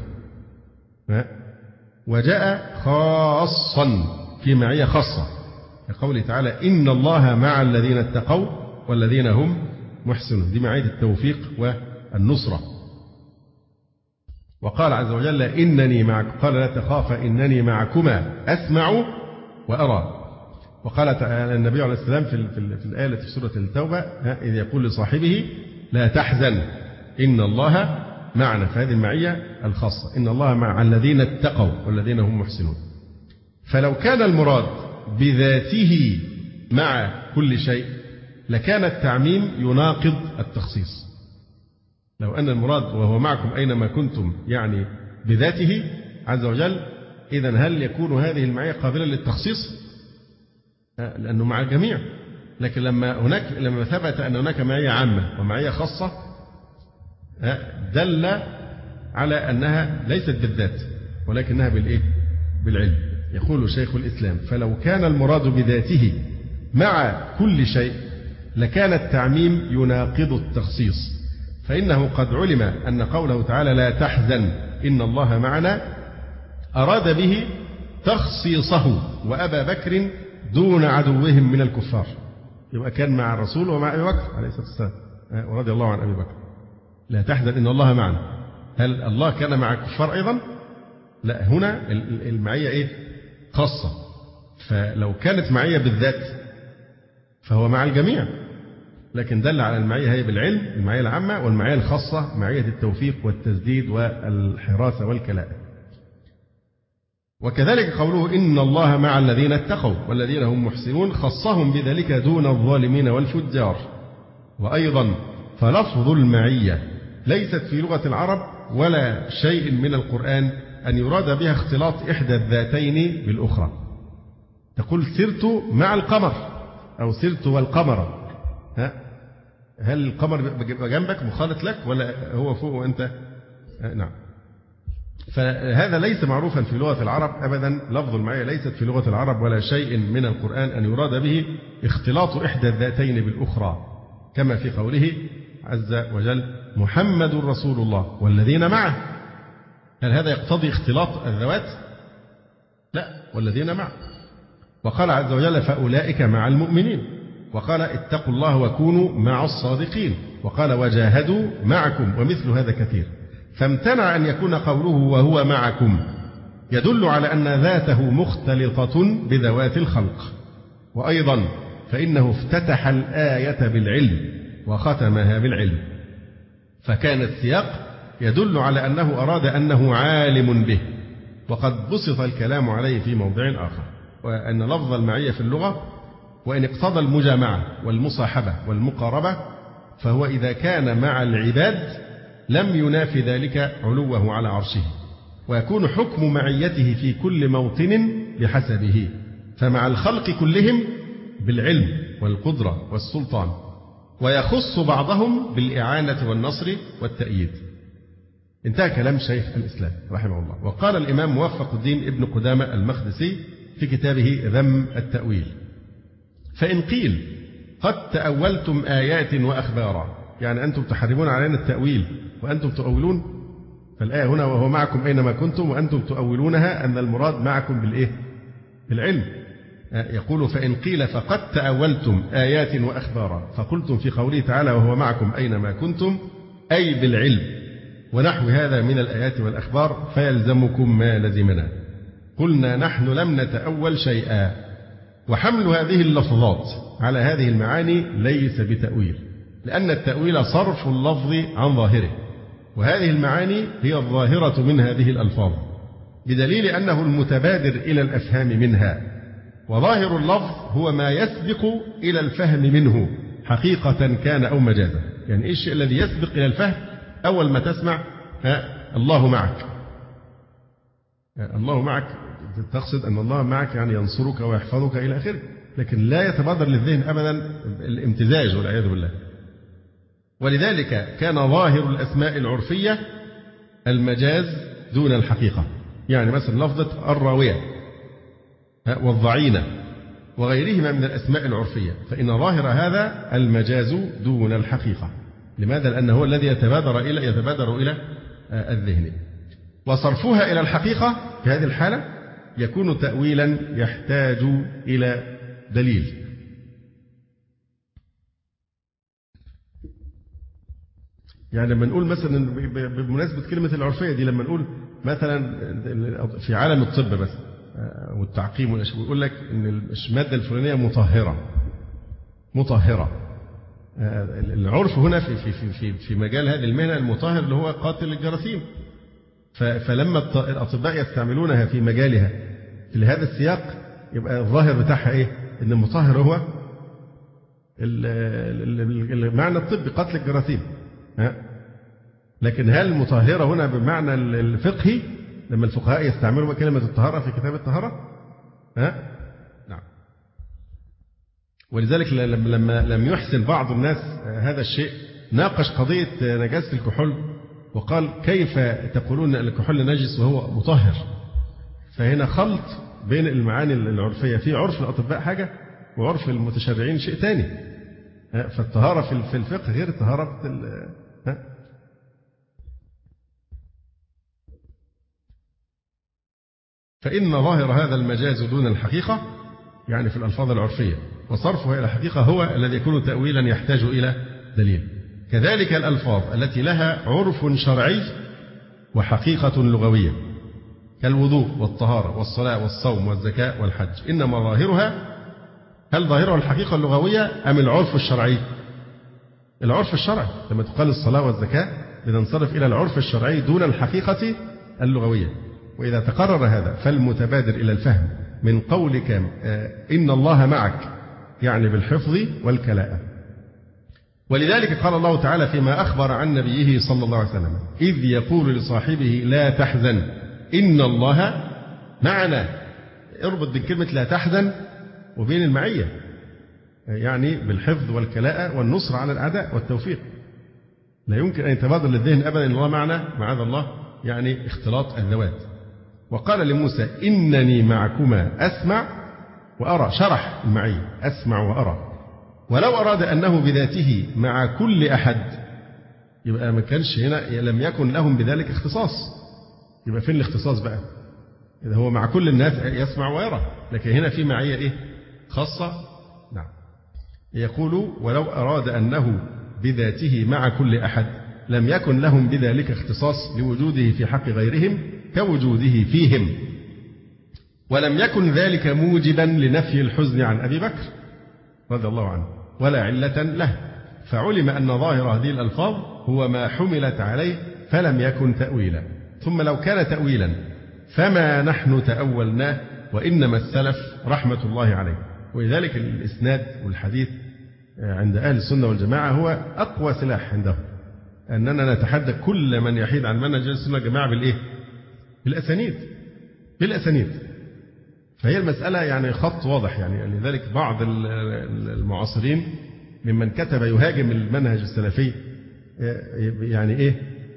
وجاء خاصا في معية خاصة كقوله تعالى إن الله مع الذين اتقوا والذين هم محسنون، دي معية التوفيق والنصرة. وقال عز وجل إنني معكم، قال لا تخافا إنني معكما أسمع وأرى. وقال النبي عليه السلام في, في, في الآية في سورة التوبة إذ يقول لصاحبه لا تحزن إن الله معنا، فهذه المعية الخاصة إن الله مع الذين اتقوا والذين هم محسنون. فلو كان المراد بذاته مع كل شيء لكان التعميم يناقض التخصيص. لو أن المراد وهو معكم أينما كنتم يعني بذاته عز وجل، إذن هل يكون هذه المعية قابلة للتخصيص؟ لأنه مع الجميع. لكن لما هناك لما ثبت أن هناك معية عامة ومعية خاصة دل على أنها ليست بالذات ولكنها بالإيه؟ بالعلم. يقول شيخ الإسلام فلو كان المراد بذاته مع كل شيء لكان التعميم يناقض التخصيص، فإنه قد علم أن قوله تعالى لا تحزن إن الله معنا أراد به تخصيصه وأبا بكر دون عدوهم من الكفار، يبقى كان مع الرسول ومع أبي بكر عليه الصلاة والسلام ورضي الله عن أبي بكر. لا تحزن إن الله معنا، هل الله كان مع الكفار أيضا؟ لا، هنا المعية إيه؟ خاصة. فلو كانت معية بالذات فهو مع الجميع، لكن دل على المعية هي بالعلم، المعية العامة، والمعية الخاصة معية التوفيق والتسديد والحراسة والكلاء. وكذلك قوله إن الله مع الذين اتقوا والذين هم محسنون خصهم بذلك دون الظالمين والفجار. وأيضا فلفظ المعية ليست في لغة العرب ولا شيء من القرآن أن يراد بها اختلاط إحدى الذاتين بالأخرى. تقول سرت مع القمر أو سرت والقمر، ها؟ هل القمر جنبك مخالط لك ولا هو فوق وأنت؟ نعم. فهذا ليس معروفا في لغة العرب أبدا، لفظ المعية ليست في لغة العرب ولا شيء من القرآن أن يراد به اختلاط إحدى الذاتين بالأخرى، كما في قوله عز وجل محمد رسول الله والذين معه. هل هذا يقتضي اختلاط الذوات؟ لا، والذين معه. وقال عز وجل فأولئك مع المؤمنين، وقال اتقوا الله وكونوا مع الصادقين، وقال وجاهدوا معكم، ومثل هذا كثير. فامتنع أن يكون قوله وهو معكم يدل على أن ذاته مختلطة بذوات الخلق. وأيضا فإنه افتتح الآية بالعلم وختمها بالعلم، فكان السياق يدل على أنه أراد أنه عالم به، وقد بسط الكلام عليه في موضع آخر، وأن لفظ المعية في اللغة وإن اقتضى المجامعة والمصاحبة والمقاربة فهو إذا كان مع العباد لم ينافي ذلك علوه على عرشه، ويكون حكم معيته في كل موطن بحسبه، فمع الخلق كلهم بالعلم والقدرة والسلطان، ويخص بعضهم بالإعانة والنصر والتأييد. انتهى كلام شيخ الإسلام رحمه الله. وقال الإمام موفق الدين ابن قدامة المقدسي في كتابه ذم التأويل فإن قيل قد تأولتم آيات وأخبارا، يعني أنتم تحرمون علينا التأويل وأنتم تؤولون، فالآية هنا وهو معكم أينما كنتم وأنتم تؤولونها أن المراد معكم بالإيه؟ بالعلم. يقول فإن قيل فقد تأولتم آيات وأخبارا فقلتم في قوله تعالى وهو معكم أينما كنتم أي بالعلم ونحو هذا من الآيات والأخبار فيلزمكم ما لزمنا. قلنا نحن لم نتأول شيئا، وحمل هذه اللفظات على هذه المعاني ليس بتأويل، لأن التأويل صرف اللفظ عن ظاهره، وهذه المعاني هي الظاهرة من هذه الألفاظ، بدليل أنه المتبادر إلى الأفهام منها، وظاهر اللفظ هو ما يسبق إلى الفهم منه حقيقة كان أو مجازا. يعني إيش الشيء الذي يسبق إلى الفهم؟ أول ما تسمع الله معك، الله معك تقصد أن الله معك يعني ينصرك ويحفظك إلى آخره، لكن لا يتبادر للذهن أبدا الامتزاج والعياذ بالله. ولذلك كان ظاهر الأسماء العرفية المجاز دون الحقيقة، يعني مثلا لفظة الراوية والضعينة وغيرهما من الأسماء العرفية، فإن ظاهر هذا المجاز دون الحقيقة. لماذا؟ لأنه هو الذي يتبادر إلى يتبادر إلى الذهن. وصرفها إلى الحقيقة في هذه الحالة يكون تأويلا يحتاج إلى دليل. يعني لما نقول مثلا بمناسبة كلمة العرفية دي، لما نقول مثلا في عالم الطب بس والتعقيم والأشياء، يقول لك إن المادة الفلانية مطهرة مطهرة. العرف هنا في في في في مجال هذه المهنة المطهر اللي هو قاتل الجراثيم. فلما الأطباء يستعملونها في مجالها في هذا السياق، يبقى الظاهر بتاعها إيه؟ إن المطهر هو المعنى الطبي قتل الجراثيم. لكن هل المطهرة هنا بمعنى الفقهي لما الفقهاء يستعملوا كلمة الطهارة في كتاب الطهارة؟ ها؟ نعم. ولذلك لما لم يحسن بعض الناس هذا الشيء ناقش قضية نجاسة الكحول وقال كيف تقولون أن الكحول نجس وهو مطهر؟ فهنا خلط بين المعاني العرفية، في عرف الأطباء حاجة وعرف المتشرعين شيء ثاني. فالطهارة في الفقه غير الطهارة في ها؟ فإن ظاهر هذا المجاز دون الحقيقة يعني في الألفاظ العرفية، وصرفها إلى الحقيقة هو الذي يكون تأويلا يحتاج إلى دليل. كذلك الألفاظ التي لها عرف شرعي وحقيقة لغوية كالوضوء والطهارة والصلاة والصوم والزكاة والحج، إنما ظاهرها، هل ظاهرها الحقيقة اللغوية أم العرف الشرعي؟ العرف الشرعي. لما تقال الصلاة والزكاة بننصرف إلى العرف الشرعي دون الحقيقة اللغوية. وإذا تقرر هذا فالمتبادر إلى الفهم من قولك إن الله معك يعني بالحفظ والكلاءة. ولذلك قال الله تعالى فيما أخبر عن نبيه صلى الله عليه وسلم إذ يقول لصاحبه لا تحزن إن الله معنا. اربط بين كلمة لا تحزن وبين المعية، يعني بالحفظ والكلاءة والنصر على الأعداء والتوفيق. لا يمكن أن يتبادر للذهن أبدا إن الله معنا، معاذ الله، يعني اختلاط الذوات. وقال لموسى إنني معكما أسمع وأرى، شرح المعية أسمع وأرى. ولو أراد أنه بذاته مع كل أحد يبقى ما كانش هنا، لم يكن لهم بذلك اختصاص. يبقى فين الاختصاص بقى؟ إذا هو مع كل الناس يسمع ويرى، لكن هنا في معية إيه؟ خاصة. نعم. يقول ولو أراد أنه بذاته مع كل أحد لم يكن لهم بذلك اختصاص لوجوده في حق غيرهم كوجوده فيهم. ولم يكن ذلك موجبا لنفي الحزن عن أبي بكر رضي الله عنه ولا علة له، فعلم أن ظاهر هذه الألفاظ هو ما حملت عليه فلم يكن تأويلا. ثم لو كان تأويلا فما نحن تأولناه وإنما السلف رحمة الله عليه. ولذلك الإسناد والحديث عند أهل السنة والجماعة هو أقوى سلاح عندهم، أننا نتحدى كل من يحيد عن منهج السنة والجماعة بالإيه؟ بالأسانيد بالأسانيد. فهي المسألة يعني خط واضح. يعني لذلك بعض المعاصرين ممن كتب يهاجم المنهج السلفي يعني إيه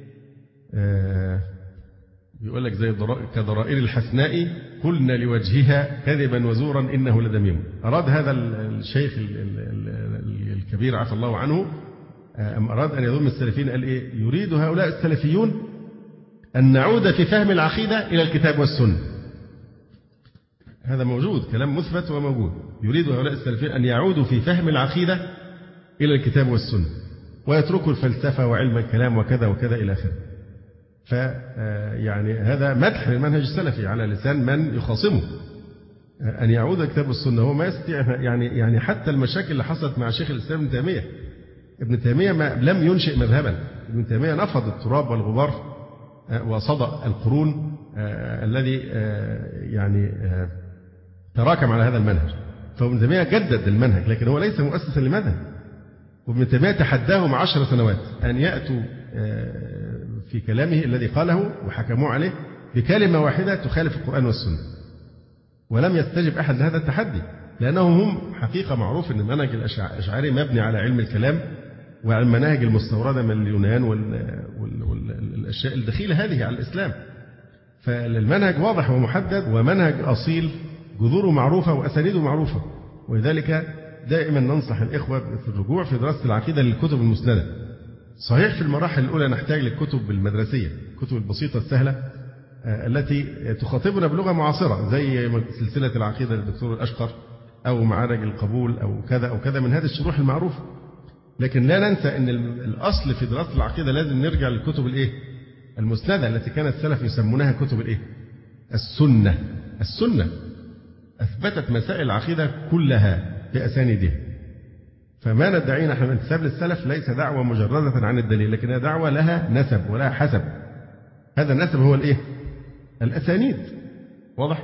بيقول لك زي كضرائر الحسناء قلنا لوجهها كذبا وزورا إنه لدميم. أراد هذا الشيخ الكبير عفى الله عنه أم أراد أن يضم السلفيين قال إيه؟ يريد هؤلاء السلفيون أن نعود في فهم العقيدة إلى الكتاب والسنة. هذا موجود، كلام مثبت وموجود. يريد هؤلاء السلفيين أن يعودوا في فهم العقيدة إلى الكتاب والسنة ويتركوا الفلسفة وعلم الكلام وكذا وكذا إلى آخره. فيعني هذا مدح للمنهج السلفي على لسان من يخاصمه أن يعود الكتاب والسنة. هو ما يستطيع يعني يعني حتى المشاكل اللي حصلت مع شيخ الإسلام ابن تيمية. ابن تيمية ما لم ينشئ مذهبا. ابن تيمية نفض التراب والغبار وصدأ القرون الذي يعني تراكم على هذا المنهج. فابن تيمية جدد المنهج لكن هو ليس مؤسسا لمذهب. وابن تيمية تحداهم عشر سنوات أن يأتوا في كلامه الذي قاله وحكموا عليه بكلمة واحدة تخالف القرآن والسنة، ولم يستجب أحد لهذا التحدي، لأنهم هم حقيقة معروف أن المنهج الأشعري مبني على علم الكلام وعلى المناهج المستوردة من اليونان والأشياء الدخيلة هذه على الإسلام. فالمنهج واضح ومحدد ومنهج أصيل، جذوره معروفة وأسانيده معروفة. ولذلك دائما ننصح الإخوة في الرجوع في دراسة العقيدة للكتب المسندة. صحيح في المراحل الأولى نحتاج للكتب المدرسية، الكتب البسيطة السهلة التي تخاطبنا بلغة معاصرة زي سلسلة العقيدة للدكتور الأشقر أو معارج القبول أو كذا أو كذا من هذه الشروح المعروفة. لكن لا ننسى أن الأصل في دراسة العقيدة لازم نرجع للكتب الإيه؟ المسندة التي كان السلف يسمونها كتب الإيه؟ السنة. السنة أثبتت مسائل العقيدة كلها بأسانيدها. فما ندعي نحن الانتساب للسلف ليس دعوة مجردة عن الدليل، لكنها دعوة لها نسب ولها حسب. هذا النسب هو الإيه؟ الأسانيد. واضح؟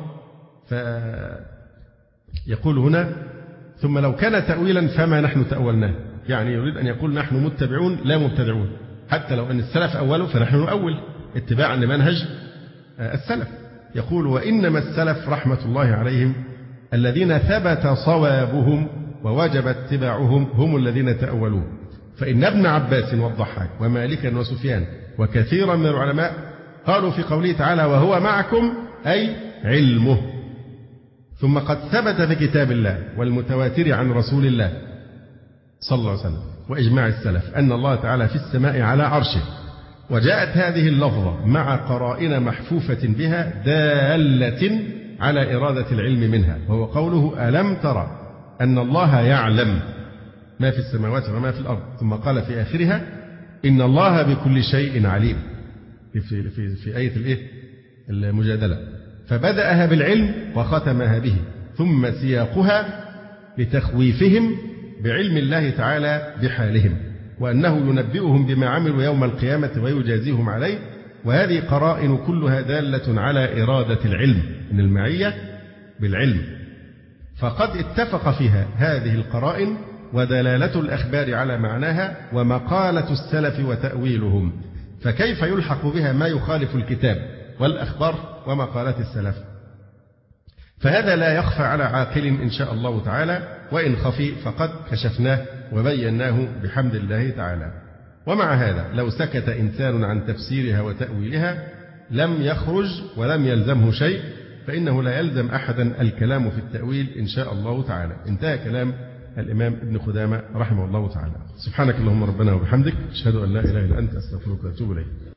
فيقول هنا ثم لو كان تأويلا فما نحن تأولناه، يعني يريد أن يقول نحن متبعون لا مبتدعون، حتى لو أن السلف أولوا فنحن نؤول اتباعا لمنهج السلف. يقول وإنما السلف رحمة الله عليهم الذين ثبت صوابهم ووجب اتباعهم هم الذين تأولوه، فإن ابن عباس والضحاك ومالكا وسفيان وكثيرا من العلماء قالوا في قوله تعالى وهو معكم أي علمه. ثم قد ثبت في كتاب الله والمتواتر عن رسول الله صلى الله عليه وسلم وإجماع السلف أن الله تعالى في السماء على عرشه، وجاءت هذه اللفظة مع قرائن محفوفة بها دالة على إرادة العلم منها، وهو قوله ألم ترى أن الله يعلم ما في السماوات وما في الأرض، ثم قال في آخرها إن الله بكل شيء عليم في, في, في آية الإيه؟ المجادلة. فبدأها بالعلم وختمها به، ثم سياقها لتخويفهم بعلم الله تعالى بحالهم، وأنه ينبئهم بما عملوا يوم القيامة ويجازيهم عليه. وهذه قرائن كلها دالة على إرادة العلم من المعية بالعلم، فقد اتفق فيها هذه القرائن ودلالة الأخبار على معناها ومقالة السلف وتأويلهم، فكيف يلحق بها ما يخالف الكتاب والأخبار ومقالات السلف؟ فهذا لا يخفى على عاقل إن شاء الله تعالى، وإن خفي فقد كشفناه وبيناه بحمد الله تعالى. ومع هذا لو سكت إنسان عن تفسيرها وتأويلها لم يخرج ولم يلزمه شيء، فإنه لا يلزم أحدا الكلام في التأويل إن شاء الله تعالى. انتهى كلام الإمام ابن خدامة رحمه الله تعالى. سبحانك اللهم ربنا وبحمدك أشهد أن لا إله إلا أنت أستغفرك وأتوب إليك.